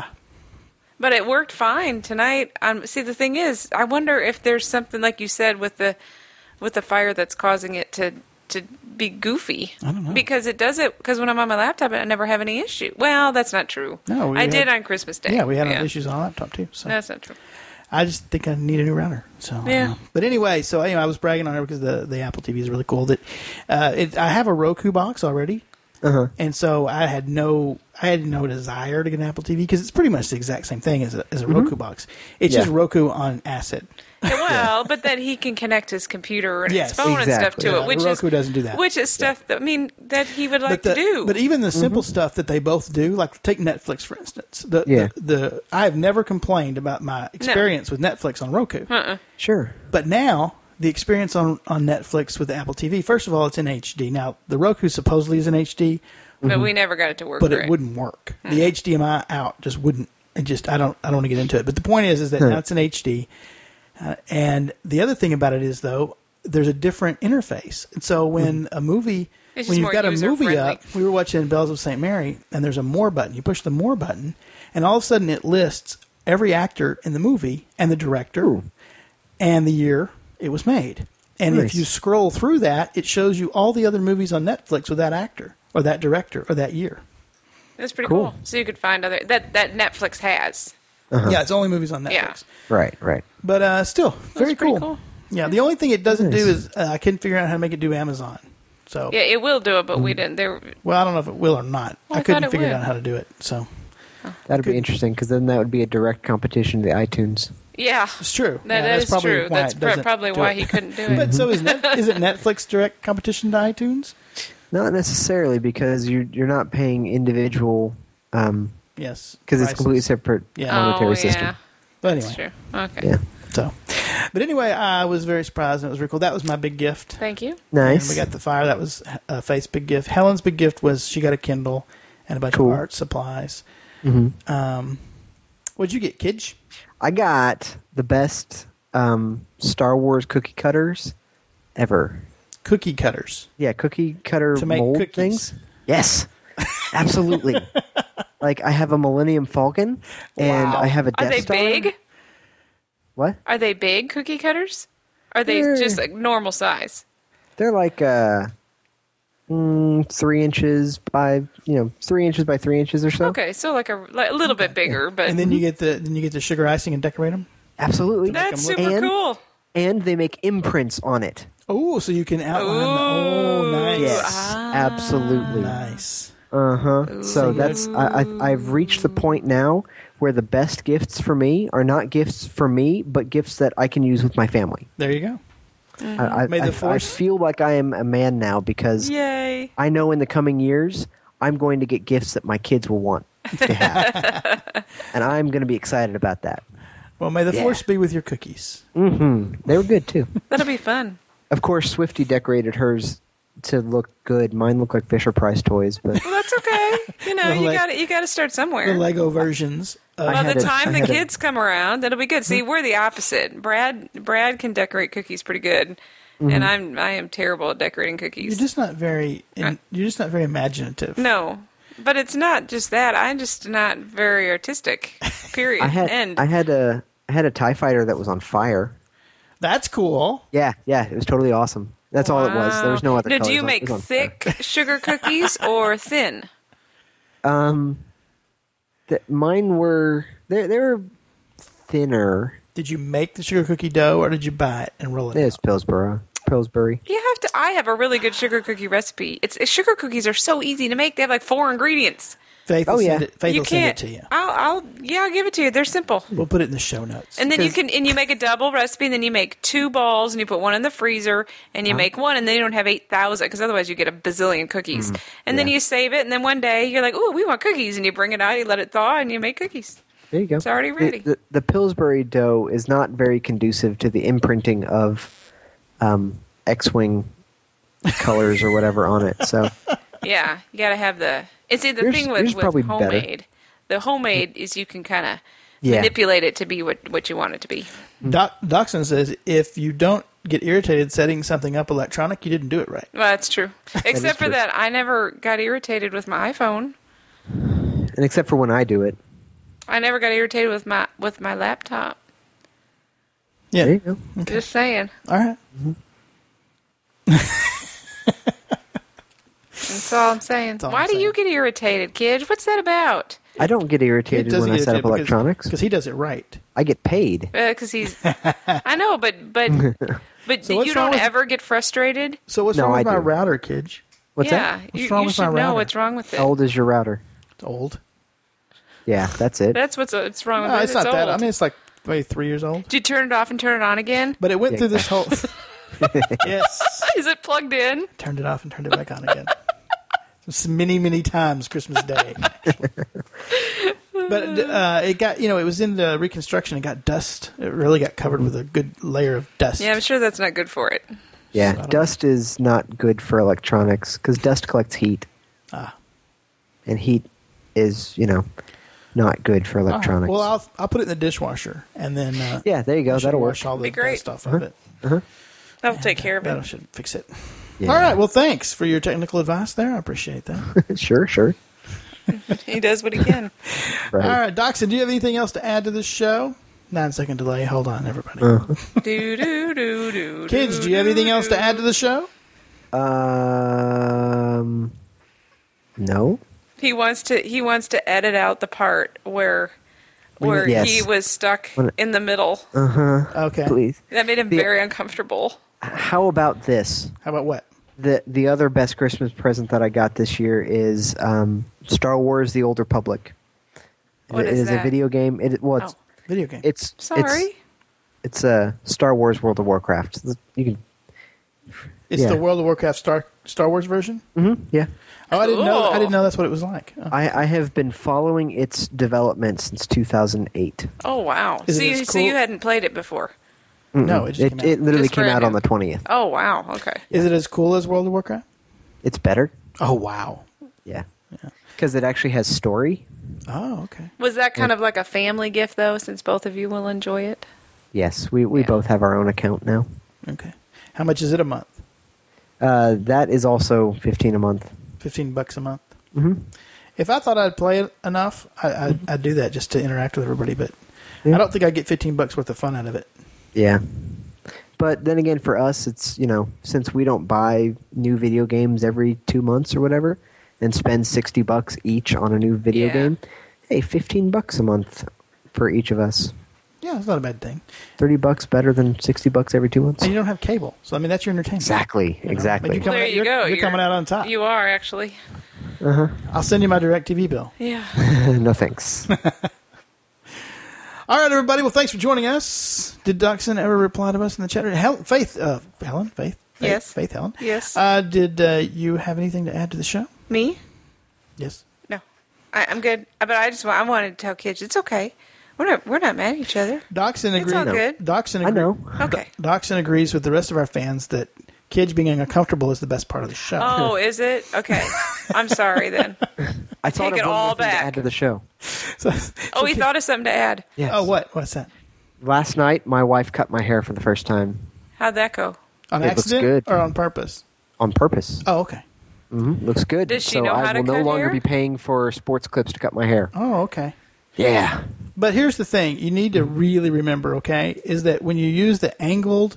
Speaker 3: But it worked fine tonight. Um, see, the thing is, I wonder if there's something like you said with the with the fire that's causing it to to be goofy.
Speaker 2: I don't know.
Speaker 3: Because it does it. Because when I'm on my laptop, I never have any issue. Well, that's not true.
Speaker 2: No, we
Speaker 3: I
Speaker 2: had-
Speaker 3: did on Christmas Day.
Speaker 2: Yeah, we had issues on our laptop too. So
Speaker 3: That's not true.
Speaker 2: I just think I need a new router. So I don't
Speaker 3: Yeah.
Speaker 2: know. But anyway, so anyway, I was bragging on her because the the Apple T V is really cool. That uh, it, I have a Roku box already,
Speaker 4: Uh-huh.
Speaker 2: and so I had no I had no desire to get an Apple T V because it's pretty much the exact same thing as a as a Roku box. It's
Speaker 4: Yeah.
Speaker 2: just Roku on acid.
Speaker 3: Yeah, well, but then he can connect his computer and
Speaker 2: Yes,
Speaker 3: his phone and stuff
Speaker 4: exactly.
Speaker 3: to
Speaker 2: Yeah,
Speaker 3: it, which
Speaker 2: Roku
Speaker 3: is
Speaker 2: doesn't do that.
Speaker 3: Which is stuff that I mean that he would like
Speaker 2: but the,
Speaker 3: to do.
Speaker 2: But even the simple stuff that they both do, like take Netflix for instance. The,
Speaker 4: Yeah.
Speaker 2: the, the I have never complained about my experience with Netflix on Roku.
Speaker 3: uh-uh.
Speaker 4: Sure.
Speaker 2: But now the experience on, on Netflix with the Apple T V, first of all, it's in H D. Now the Roku supposedly is in H D,
Speaker 3: But we never got it to work.
Speaker 2: but
Speaker 3: right.
Speaker 2: it wouldn't work. The H D M I out just wouldn't. It just I don't I don't want to get into it. But the point is is that now it's in H D. Uh, and the other thing about it is though there's a different interface. And so when a movie
Speaker 3: It's
Speaker 2: when
Speaker 3: just
Speaker 2: you've
Speaker 3: more
Speaker 2: got a movie
Speaker 3: user-friendly.
Speaker 2: up, we were watching Bells of Saint Mary, and there's a more button. You push the more button, and all of a sudden it lists every actor in the movie and the director
Speaker 4: Ooh.
Speaker 2: and the year it was made. And
Speaker 4: Nice.
Speaker 2: if you scroll through that, it shows you all the other movies on Netflix with that actor or that director or that year.
Speaker 3: That's pretty
Speaker 4: Cool.
Speaker 3: cool. So you could find other that that Netflix has.
Speaker 2: Yeah, it's only movies on Netflix.
Speaker 3: Yeah.
Speaker 4: Right, right.
Speaker 2: But uh, still, very
Speaker 3: pretty
Speaker 2: cool.
Speaker 3: cool.
Speaker 2: Yeah, the only thing it doesn't do
Speaker 4: Nice.
Speaker 2: is uh, I couldn't figure out how to make it do Amazon. So,
Speaker 3: Yeah, it will do it, but we didn't. There.
Speaker 2: well, I don't know if it will or not.
Speaker 3: Well,
Speaker 2: I
Speaker 3: I
Speaker 2: couldn't
Speaker 3: thought it
Speaker 2: figure
Speaker 3: would.
Speaker 2: out how to do it. So,
Speaker 4: That'd be interesting because then that would be a direct competition to the iTunes.
Speaker 3: Yeah,
Speaker 2: it's true.
Speaker 3: that,
Speaker 2: yeah,
Speaker 3: that
Speaker 2: that's
Speaker 3: is
Speaker 2: probably
Speaker 3: true.
Speaker 2: why
Speaker 3: That's
Speaker 2: it
Speaker 3: pr-
Speaker 2: doesn't
Speaker 3: probably
Speaker 2: do
Speaker 3: why
Speaker 2: it.
Speaker 3: he couldn't do it.
Speaker 2: But so is Net, isn't Netflix direct competition to iTunes?
Speaker 4: Not necessarily because you're you're not paying individual um
Speaker 2: Yes,
Speaker 4: because it's
Speaker 2: prices.
Speaker 4: completely separate
Speaker 2: Yeah.
Speaker 4: monetary
Speaker 3: oh,
Speaker 4: system.
Speaker 3: yeah.
Speaker 2: But
Speaker 3: That's
Speaker 2: anyway,
Speaker 3: true. Okay.
Speaker 4: Yeah.
Speaker 2: so, but anyway, I was very surprised and it was really cool. That was my big gift.
Speaker 3: Thank you.
Speaker 4: Nice.
Speaker 2: And we got the fire. That was uh, Faith's big gift. Helen's big gift was she got a Kindle and a bunch
Speaker 4: Cool.
Speaker 2: of art supplies.
Speaker 4: Mm-hmm.
Speaker 2: Um, what'd you get, Kidge?
Speaker 4: I got the best um, Star Wars cookie cutters ever.
Speaker 2: Cookie cutters.
Speaker 4: Yeah, cookie cutter
Speaker 2: To make
Speaker 4: mold
Speaker 2: cookies.
Speaker 4: things. Yes, absolutely. Like I have a Millennium Falcon, and
Speaker 2: Wow.
Speaker 4: I have a
Speaker 3: Are
Speaker 4: Death
Speaker 3: they
Speaker 4: Star.
Speaker 3: big?
Speaker 4: What?
Speaker 3: Are they big cookie cutters? Are they
Speaker 4: They're-
Speaker 3: just like normal size?
Speaker 4: They're like uh, mm, three inches by you know three inches by three inches or so.
Speaker 3: Okay, so like a like a little bit bigger, but
Speaker 2: And then you get the then you get the sugar icing and decorate them.
Speaker 4: Absolutely.
Speaker 3: that's
Speaker 2: make 'em
Speaker 3: super
Speaker 4: look- and,
Speaker 3: cool.
Speaker 4: And they make imprints on it.
Speaker 2: Oh, so you can outline the. Oh,
Speaker 3: Ooh,
Speaker 2: nice.
Speaker 4: Yes,
Speaker 3: ah.
Speaker 4: absolutely.
Speaker 2: Nice.
Speaker 4: Uh huh. So that's I, I I've reached the point now where the best gifts for me are not gifts for me, but gifts that I can use with my family.
Speaker 2: There you go.
Speaker 4: I, I,
Speaker 2: May the
Speaker 4: I, I
Speaker 2: force-
Speaker 4: feel like I am a man now because
Speaker 3: Yay!
Speaker 4: I know in the coming years I'm going to get gifts that my kids will want to have, and I'm going to be excited about that.
Speaker 2: Well, may the
Speaker 4: Yeah.
Speaker 2: force be with your cookies.
Speaker 4: Hmm. They were good too.
Speaker 3: That'll be fun.
Speaker 4: Of course, Swifty decorated hers to look good. Mine look like Fisher Price toys, but
Speaker 3: Well, that's okay. You know,
Speaker 2: The
Speaker 3: you
Speaker 2: le-
Speaker 3: got to you got to start
Speaker 2: the
Speaker 3: somewhere.
Speaker 2: Lego versions. Of,
Speaker 4: I
Speaker 3: By
Speaker 4: had
Speaker 3: the
Speaker 4: a-
Speaker 3: time
Speaker 4: I
Speaker 3: the
Speaker 4: had a-
Speaker 3: kids come around, it'll be good. See, we're the opposite. Brad Brad can decorate cookies pretty good, and I'm I am terrible at decorating
Speaker 2: you're
Speaker 3: cookies.
Speaker 2: just not very. In, you're just not very imaginative.
Speaker 3: No, but it's not just that. I'm just not very artistic. Period.
Speaker 4: I had
Speaker 3: End.
Speaker 4: I had a I had a TIE fighter that was on fire.
Speaker 2: That's cool.
Speaker 4: Yeah, yeah, it was totally awesome. That's all it was. There was no other
Speaker 3: Now,
Speaker 4: colors.
Speaker 3: do you
Speaker 4: on- it
Speaker 3: make
Speaker 4: was on fire.
Speaker 3: thick sugar cookies or thin?
Speaker 4: Um, th- mine were they they were thinner.
Speaker 2: Did you make the sugar cookie dough or did you buy it and roll it
Speaker 4: It's
Speaker 2: out?
Speaker 4: Pillsbury. Pillsbury.
Speaker 3: You have to. I have a really good sugar cookie recipe. It's, it's sugar cookies are so easy to make. They have like four ingredients.
Speaker 2: Faith will
Speaker 4: Oh, yeah.
Speaker 2: send it, Faith
Speaker 3: you
Speaker 2: will send
Speaker 3: can't.
Speaker 2: it to you.
Speaker 3: I'll, I'll. Yeah, I'll give it to you. They're simple.
Speaker 2: We'll put it in the show notes.
Speaker 3: And then you
Speaker 4: 'Cause-
Speaker 3: can, and you make a double recipe, and then you make two balls, and you put one in the freezer, and you
Speaker 4: Uh-huh.
Speaker 3: make one, and then you don't have eight thousand, because otherwise you get a bazillion cookies. And then
Speaker 4: Mm, yeah.
Speaker 3: you save it, and then one day you're like, "Ooh, we want cookies," and you bring it out, you let it thaw, and you make cookies.
Speaker 4: There you go.
Speaker 3: It's already
Speaker 4: The-
Speaker 3: ready.
Speaker 4: The, the Pillsbury dough is not very conducive to the imprinting of um, X-wing colors or whatever on it. So
Speaker 3: Yeah, you got to have the. And see, the
Speaker 4: Yours-
Speaker 3: thing with,
Speaker 4: yours
Speaker 3: with
Speaker 4: probably better.
Speaker 3: homemade, the homemade is you can kind of
Speaker 4: Yeah.
Speaker 3: manipulate it to be what what you want it to be.
Speaker 2: Doc, Doxson says if you don't get irritated setting something up electronic, you didn't do it right.
Speaker 3: Well, that's true. Except for
Speaker 4: true.
Speaker 3: that, I never got irritated with my iPhone.
Speaker 4: and except for when I do it.
Speaker 3: I never got irritated with my with my laptop.
Speaker 2: Yeah.
Speaker 4: There you go.
Speaker 3: Just saying.
Speaker 2: All right.
Speaker 3: That's all I'm saying.
Speaker 2: all
Speaker 3: Why
Speaker 2: I'm
Speaker 3: do you
Speaker 2: saying.
Speaker 3: get irritated, kid? What's that about?
Speaker 4: I don't get irritated when I set up electronics.
Speaker 2: because he does it right.
Speaker 4: I get paid.
Speaker 3: Because he's. I know, but but but
Speaker 2: So what's
Speaker 3: you
Speaker 2: wrong
Speaker 3: don't
Speaker 2: with-
Speaker 3: ever get frustrated.
Speaker 2: So what's
Speaker 4: No,
Speaker 2: wrong with
Speaker 4: I
Speaker 2: my
Speaker 4: do.
Speaker 2: router, Kidge?
Speaker 4: What's
Speaker 3: yeah,
Speaker 4: that?
Speaker 3: you,
Speaker 2: What's wrong
Speaker 3: you
Speaker 2: with
Speaker 3: should
Speaker 2: my
Speaker 3: know
Speaker 2: router?
Speaker 3: what's wrong with it.
Speaker 4: How old is your router?
Speaker 2: It's old.
Speaker 4: Yeah, that's it.
Speaker 3: That's what's what's wrong with
Speaker 2: No,
Speaker 3: it.
Speaker 2: it's not
Speaker 3: old.
Speaker 2: that. I mean, it's like maybe three years old.
Speaker 3: Did you turn it off and turn it on again?
Speaker 2: But it went
Speaker 4: Yeah,
Speaker 2: through this whole. Yes.
Speaker 3: Is it plugged in?
Speaker 2: Turned it off and turned it back on again. It's many, many times Christmas Day. But uh, it got, you know, it was in the reconstruction. It got dust. It really got covered with a good layer of dust.
Speaker 3: Yeah, I'm sure that's not good for it.
Speaker 4: Yeah,
Speaker 2: So I don't
Speaker 4: dust is not good for electronics because dust collects heat.
Speaker 2: Ah.
Speaker 4: And heat is, you know, not good for
Speaker 2: All right.
Speaker 4: electronics.
Speaker 2: Well, I'll I'll put it in the dishwasher and then uh,
Speaker 4: yeah, there you go.
Speaker 2: I should
Speaker 4: That'll work.
Speaker 2: wash all the
Speaker 3: Be great.
Speaker 2: dust off of it.
Speaker 3: That'll take care of
Speaker 2: That
Speaker 3: it.
Speaker 2: should fix it.
Speaker 4: Yeah.
Speaker 2: All right. Well, thanks for your technical advice there. I appreciate that.
Speaker 4: sure, sure.
Speaker 3: He does what he can.
Speaker 4: Right.
Speaker 2: All right, Doxson, do you have anything else to add to this show? Nine second delay. Hold on, everybody.
Speaker 4: Uh,
Speaker 3: do do do do.
Speaker 2: Kids, do you have anything else to add to the show?
Speaker 4: Um, no.
Speaker 3: He wants to. He wants to edit out the part where where
Speaker 4: Yes.
Speaker 3: he was stuck
Speaker 4: When-
Speaker 3: in the middle.
Speaker 4: Uh huh.
Speaker 2: Okay.
Speaker 4: Please.
Speaker 3: That made him
Speaker 4: The-
Speaker 3: very uncomfortable.
Speaker 4: How about this?
Speaker 2: How about what?
Speaker 4: The the other best Christmas present that I got this year is um, Star Wars: The Old Republic.
Speaker 3: What
Speaker 4: it
Speaker 3: is
Speaker 4: is
Speaker 3: that?
Speaker 4: a video game. It well, it's
Speaker 3: Oh.
Speaker 2: Video game.
Speaker 4: it's
Speaker 3: Sorry.
Speaker 4: It's, it's a Star Wars World of Warcraft. You can.
Speaker 2: It's
Speaker 4: yeah.
Speaker 2: the World of Warcraft Star Star Wars version.
Speaker 4: Mm-hmm, yeah.
Speaker 2: Oh, I didn't know. I
Speaker 3: Cool.
Speaker 2: didn't know that's what it was like. Oh.
Speaker 4: I, I have been following its development since two thousand eight.
Speaker 3: Oh wow.
Speaker 2: Is
Speaker 3: So
Speaker 2: it
Speaker 3: you,
Speaker 2: as
Speaker 3: so
Speaker 2: cool?
Speaker 3: you hadn't played it before.
Speaker 2: No, it just
Speaker 4: It,
Speaker 2: came out.
Speaker 4: it literally
Speaker 3: Just
Speaker 4: came
Speaker 3: brand
Speaker 4: out on
Speaker 3: new.
Speaker 4: the twentieth.
Speaker 3: Oh wow. Okay.
Speaker 2: Is it as cool as World of Warcraft?
Speaker 4: It's better.
Speaker 2: Oh wow.
Speaker 4: Yeah. Because it actually has story.
Speaker 2: Oh okay.
Speaker 3: Was that kind of like a family gift though, since both of you will enjoy it?
Speaker 4: Yes, we, we
Speaker 3: Yeah.
Speaker 4: both have our own account now.
Speaker 2: Okay. How much is it a month?
Speaker 4: Uh, that is also fifteen a month.
Speaker 2: Fifteen bucks a month.
Speaker 4: hmm
Speaker 2: If I thought I'd play it enough, I, I'd, I'd do that just to interact with everybody. But
Speaker 4: Yeah.
Speaker 2: I don't think I'd get fifteen bucks worth of fun out of it.
Speaker 4: Yeah. But then again, for us, it's, you know, since we don't buy new video games every two months or whatever and spend sixty bucks each on a new video
Speaker 3: Yeah.
Speaker 4: game, hey, fifteen bucks a month for each of us.
Speaker 2: Yeah, it's not a bad thing.
Speaker 4: thirty bucks better than sixty bucks every two months.
Speaker 2: And you don't have cable, so I mean that's your entertainment.
Speaker 4: Exactly,
Speaker 2: You know?
Speaker 4: exactly.
Speaker 2: But you come
Speaker 3: There
Speaker 2: out,
Speaker 3: you
Speaker 2: you're,
Speaker 3: go.
Speaker 2: You're, coming out on top.
Speaker 3: You are actually.
Speaker 2: I'll send you my DirecTV bill.
Speaker 3: Yeah.
Speaker 4: No thanks.
Speaker 2: All right, everybody. Well, thanks for joining us. Did Doxson ever reply to us in the chat? Hel- Faith, uh, Helen, Faith, Faith,
Speaker 3: Yes.
Speaker 2: Faith, Helen.
Speaker 3: Yes.
Speaker 2: Uh, did uh, you have anything to add to the show?
Speaker 3: Me?
Speaker 2: Yes.
Speaker 3: No. I, I'm good. But I just want, I wanted to tell kids it's okay. We're not we're not mad at each other.
Speaker 2: Doxson
Speaker 3: It's
Speaker 2: agrees.
Speaker 3: all good.
Speaker 2: Doxson
Speaker 4: I
Speaker 2: agree-
Speaker 4: know.
Speaker 3: Okay.
Speaker 2: Doxson agrees with the rest of our fans that kids being uncomfortable is the best part of the show.
Speaker 3: Oh, is it? Okay. I'm sorry then.
Speaker 4: I thought
Speaker 3: Take
Speaker 4: of
Speaker 3: it
Speaker 4: one
Speaker 3: all
Speaker 4: more thing to
Speaker 3: back.
Speaker 4: add to the show.
Speaker 2: So,
Speaker 3: Oh, he thought of something to add.
Speaker 4: Yes.
Speaker 2: oh, what? What's that?
Speaker 4: Last night, my wife cut my hair for the first time
Speaker 3: How'd that go?
Speaker 2: On
Speaker 4: It looks
Speaker 2: accident
Speaker 4: good.
Speaker 2: or on purpose?
Speaker 4: on purpose.
Speaker 2: Oh, okay.
Speaker 4: hmm Looks good.
Speaker 3: Does she
Speaker 4: so
Speaker 3: know
Speaker 4: I
Speaker 3: how to
Speaker 4: will no
Speaker 3: cut
Speaker 4: longer
Speaker 3: hair?
Speaker 4: be paying for sports clips to cut my hair.
Speaker 2: Oh, okay.
Speaker 4: Yeah.
Speaker 2: But here's the thing: you need to really remember, okay, is that when you use the angled.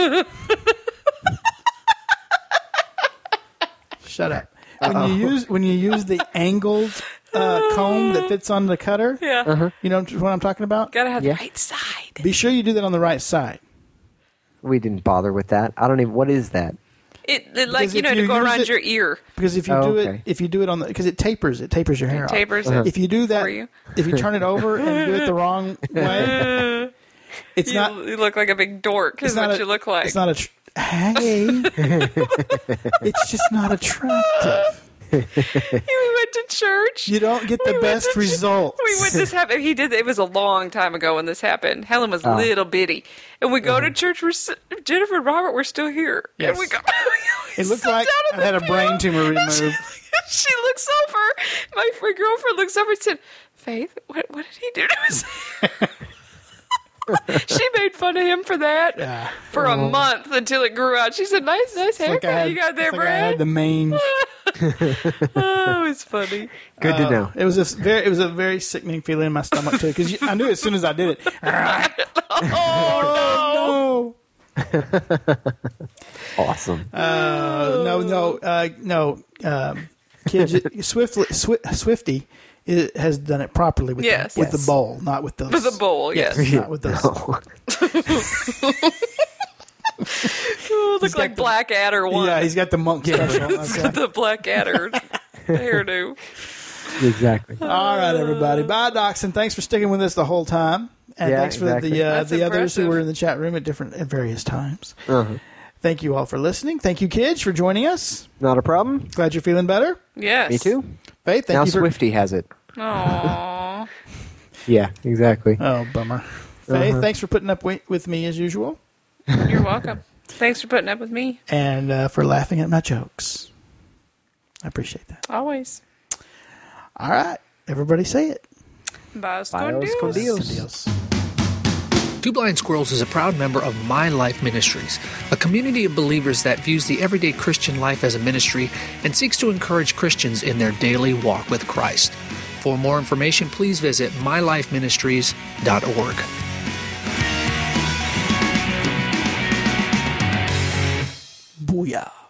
Speaker 2: Shut up. When
Speaker 4: Uh-oh.
Speaker 2: you use when you use the angled uh, comb that fits on the cutter,
Speaker 3: Yeah.
Speaker 2: you know what I'm talking about.
Speaker 3: Gotta have
Speaker 4: Yeah.
Speaker 3: the right side.
Speaker 2: Be sure you do that on the right side.
Speaker 4: We didn't bother with that. I don't even. What is that?
Speaker 3: It, it like
Speaker 2: Because
Speaker 3: you
Speaker 2: if
Speaker 3: know
Speaker 2: you
Speaker 3: to go
Speaker 2: use
Speaker 3: around
Speaker 2: it-
Speaker 3: your ear.
Speaker 2: Because if you
Speaker 4: Oh,
Speaker 2: do
Speaker 4: okay.
Speaker 2: it, if you do it on the, because it tapers, it tapers your hair.
Speaker 3: It
Speaker 2: off.
Speaker 3: tapers
Speaker 4: Uh-huh.
Speaker 3: it.
Speaker 2: If you do that,
Speaker 3: For you.
Speaker 2: if you turn it over and do it the wrong way, it's
Speaker 3: You,
Speaker 2: not.
Speaker 3: you look like a big dork.
Speaker 2: It's
Speaker 3: Is
Speaker 2: not
Speaker 3: what
Speaker 2: a,
Speaker 3: you look like.
Speaker 2: It's not a. Tr- hey, it's just not attractive.
Speaker 3: we went to church.
Speaker 2: You don't get the
Speaker 3: We went
Speaker 2: best
Speaker 3: to ch-
Speaker 2: results.
Speaker 3: We when this happened, he did. It was a long time ago when this happened. Helen was
Speaker 2: Oh.
Speaker 3: little bitty, and we go
Speaker 2: Uh-huh.
Speaker 3: to church. We're s- Jennifer and Robert were still here,
Speaker 2: Yes.
Speaker 3: and we go.
Speaker 2: It looked
Speaker 3: sit
Speaker 2: like
Speaker 3: down in
Speaker 2: I had
Speaker 3: the
Speaker 2: a brain
Speaker 3: pew,
Speaker 2: tumor
Speaker 3: and she-
Speaker 2: removed.
Speaker 3: She looks over. My friend girlfriend looks over and said, "Faith, what, what did he do to his hair?" She made fun of him for that
Speaker 2: Yeah.
Speaker 3: for a month until it grew out. She said, "Nice, nice
Speaker 2: It's like
Speaker 3: haircut
Speaker 2: I had,
Speaker 3: you got there,
Speaker 2: it's like I had
Speaker 3: Brad."
Speaker 2: the mange.
Speaker 3: Oh, it's funny.
Speaker 4: Good to know.
Speaker 2: It was a very, it was a very sickening feeling in my stomach too, because I knew as soon as I did it. Oh no!
Speaker 4: Awesome.
Speaker 2: Uh, no, no, uh, no. Um, kids, Swiftly, Swi- Swifty it has done it properly with,
Speaker 3: Yes.
Speaker 2: the, with
Speaker 4: Yes.
Speaker 2: the bowl, not with those.
Speaker 3: With the bowl, yes.
Speaker 2: not with those.
Speaker 4: No.
Speaker 3: Oh, look like Blackadder one.
Speaker 2: Yeah, he's got the monk special. Okay.
Speaker 3: The Blackadder hairdo.
Speaker 4: Exactly.
Speaker 2: All right, everybody. Bye, Docs, and thanks for sticking with us the whole time. And
Speaker 4: Yeah,
Speaker 2: thanks for
Speaker 4: exactly.
Speaker 2: the uh,
Speaker 3: That's
Speaker 2: the others who
Speaker 3: impressive.
Speaker 2: were in the chat room at different at various times.
Speaker 4: Uh-huh.
Speaker 2: Thank you all for listening. Thank you, kids, for joining us.
Speaker 4: Not a problem.
Speaker 2: Glad you're feeling better.
Speaker 3: Yes.
Speaker 4: Me too.
Speaker 2: Faith, thank
Speaker 4: now
Speaker 2: you for.
Speaker 4: Swifty has it.
Speaker 3: Aww.
Speaker 4: Yeah, exactly.
Speaker 2: Oh, bummer. Faith,
Speaker 4: Uh-huh.
Speaker 2: thanks for putting up wi- with me as usual,
Speaker 3: You're welcome. Thanks for putting up with me.
Speaker 2: and uh, for laughing at my jokes. I appreciate that.
Speaker 3: Always.
Speaker 2: All right, everybody, say it.
Speaker 3: Bios
Speaker 4: Bios
Speaker 3: con
Speaker 4: con
Speaker 3: Dios.
Speaker 4: Dios.
Speaker 2: Adios.
Speaker 6: Two Blind Squirrels is a proud member of My Life Ministries, a community of believers that views the everyday Christian life as a ministry and seeks to encourage Christians in their daily walk with Christ. For more information, please visit my life ministries dot org.
Speaker 2: Booyah.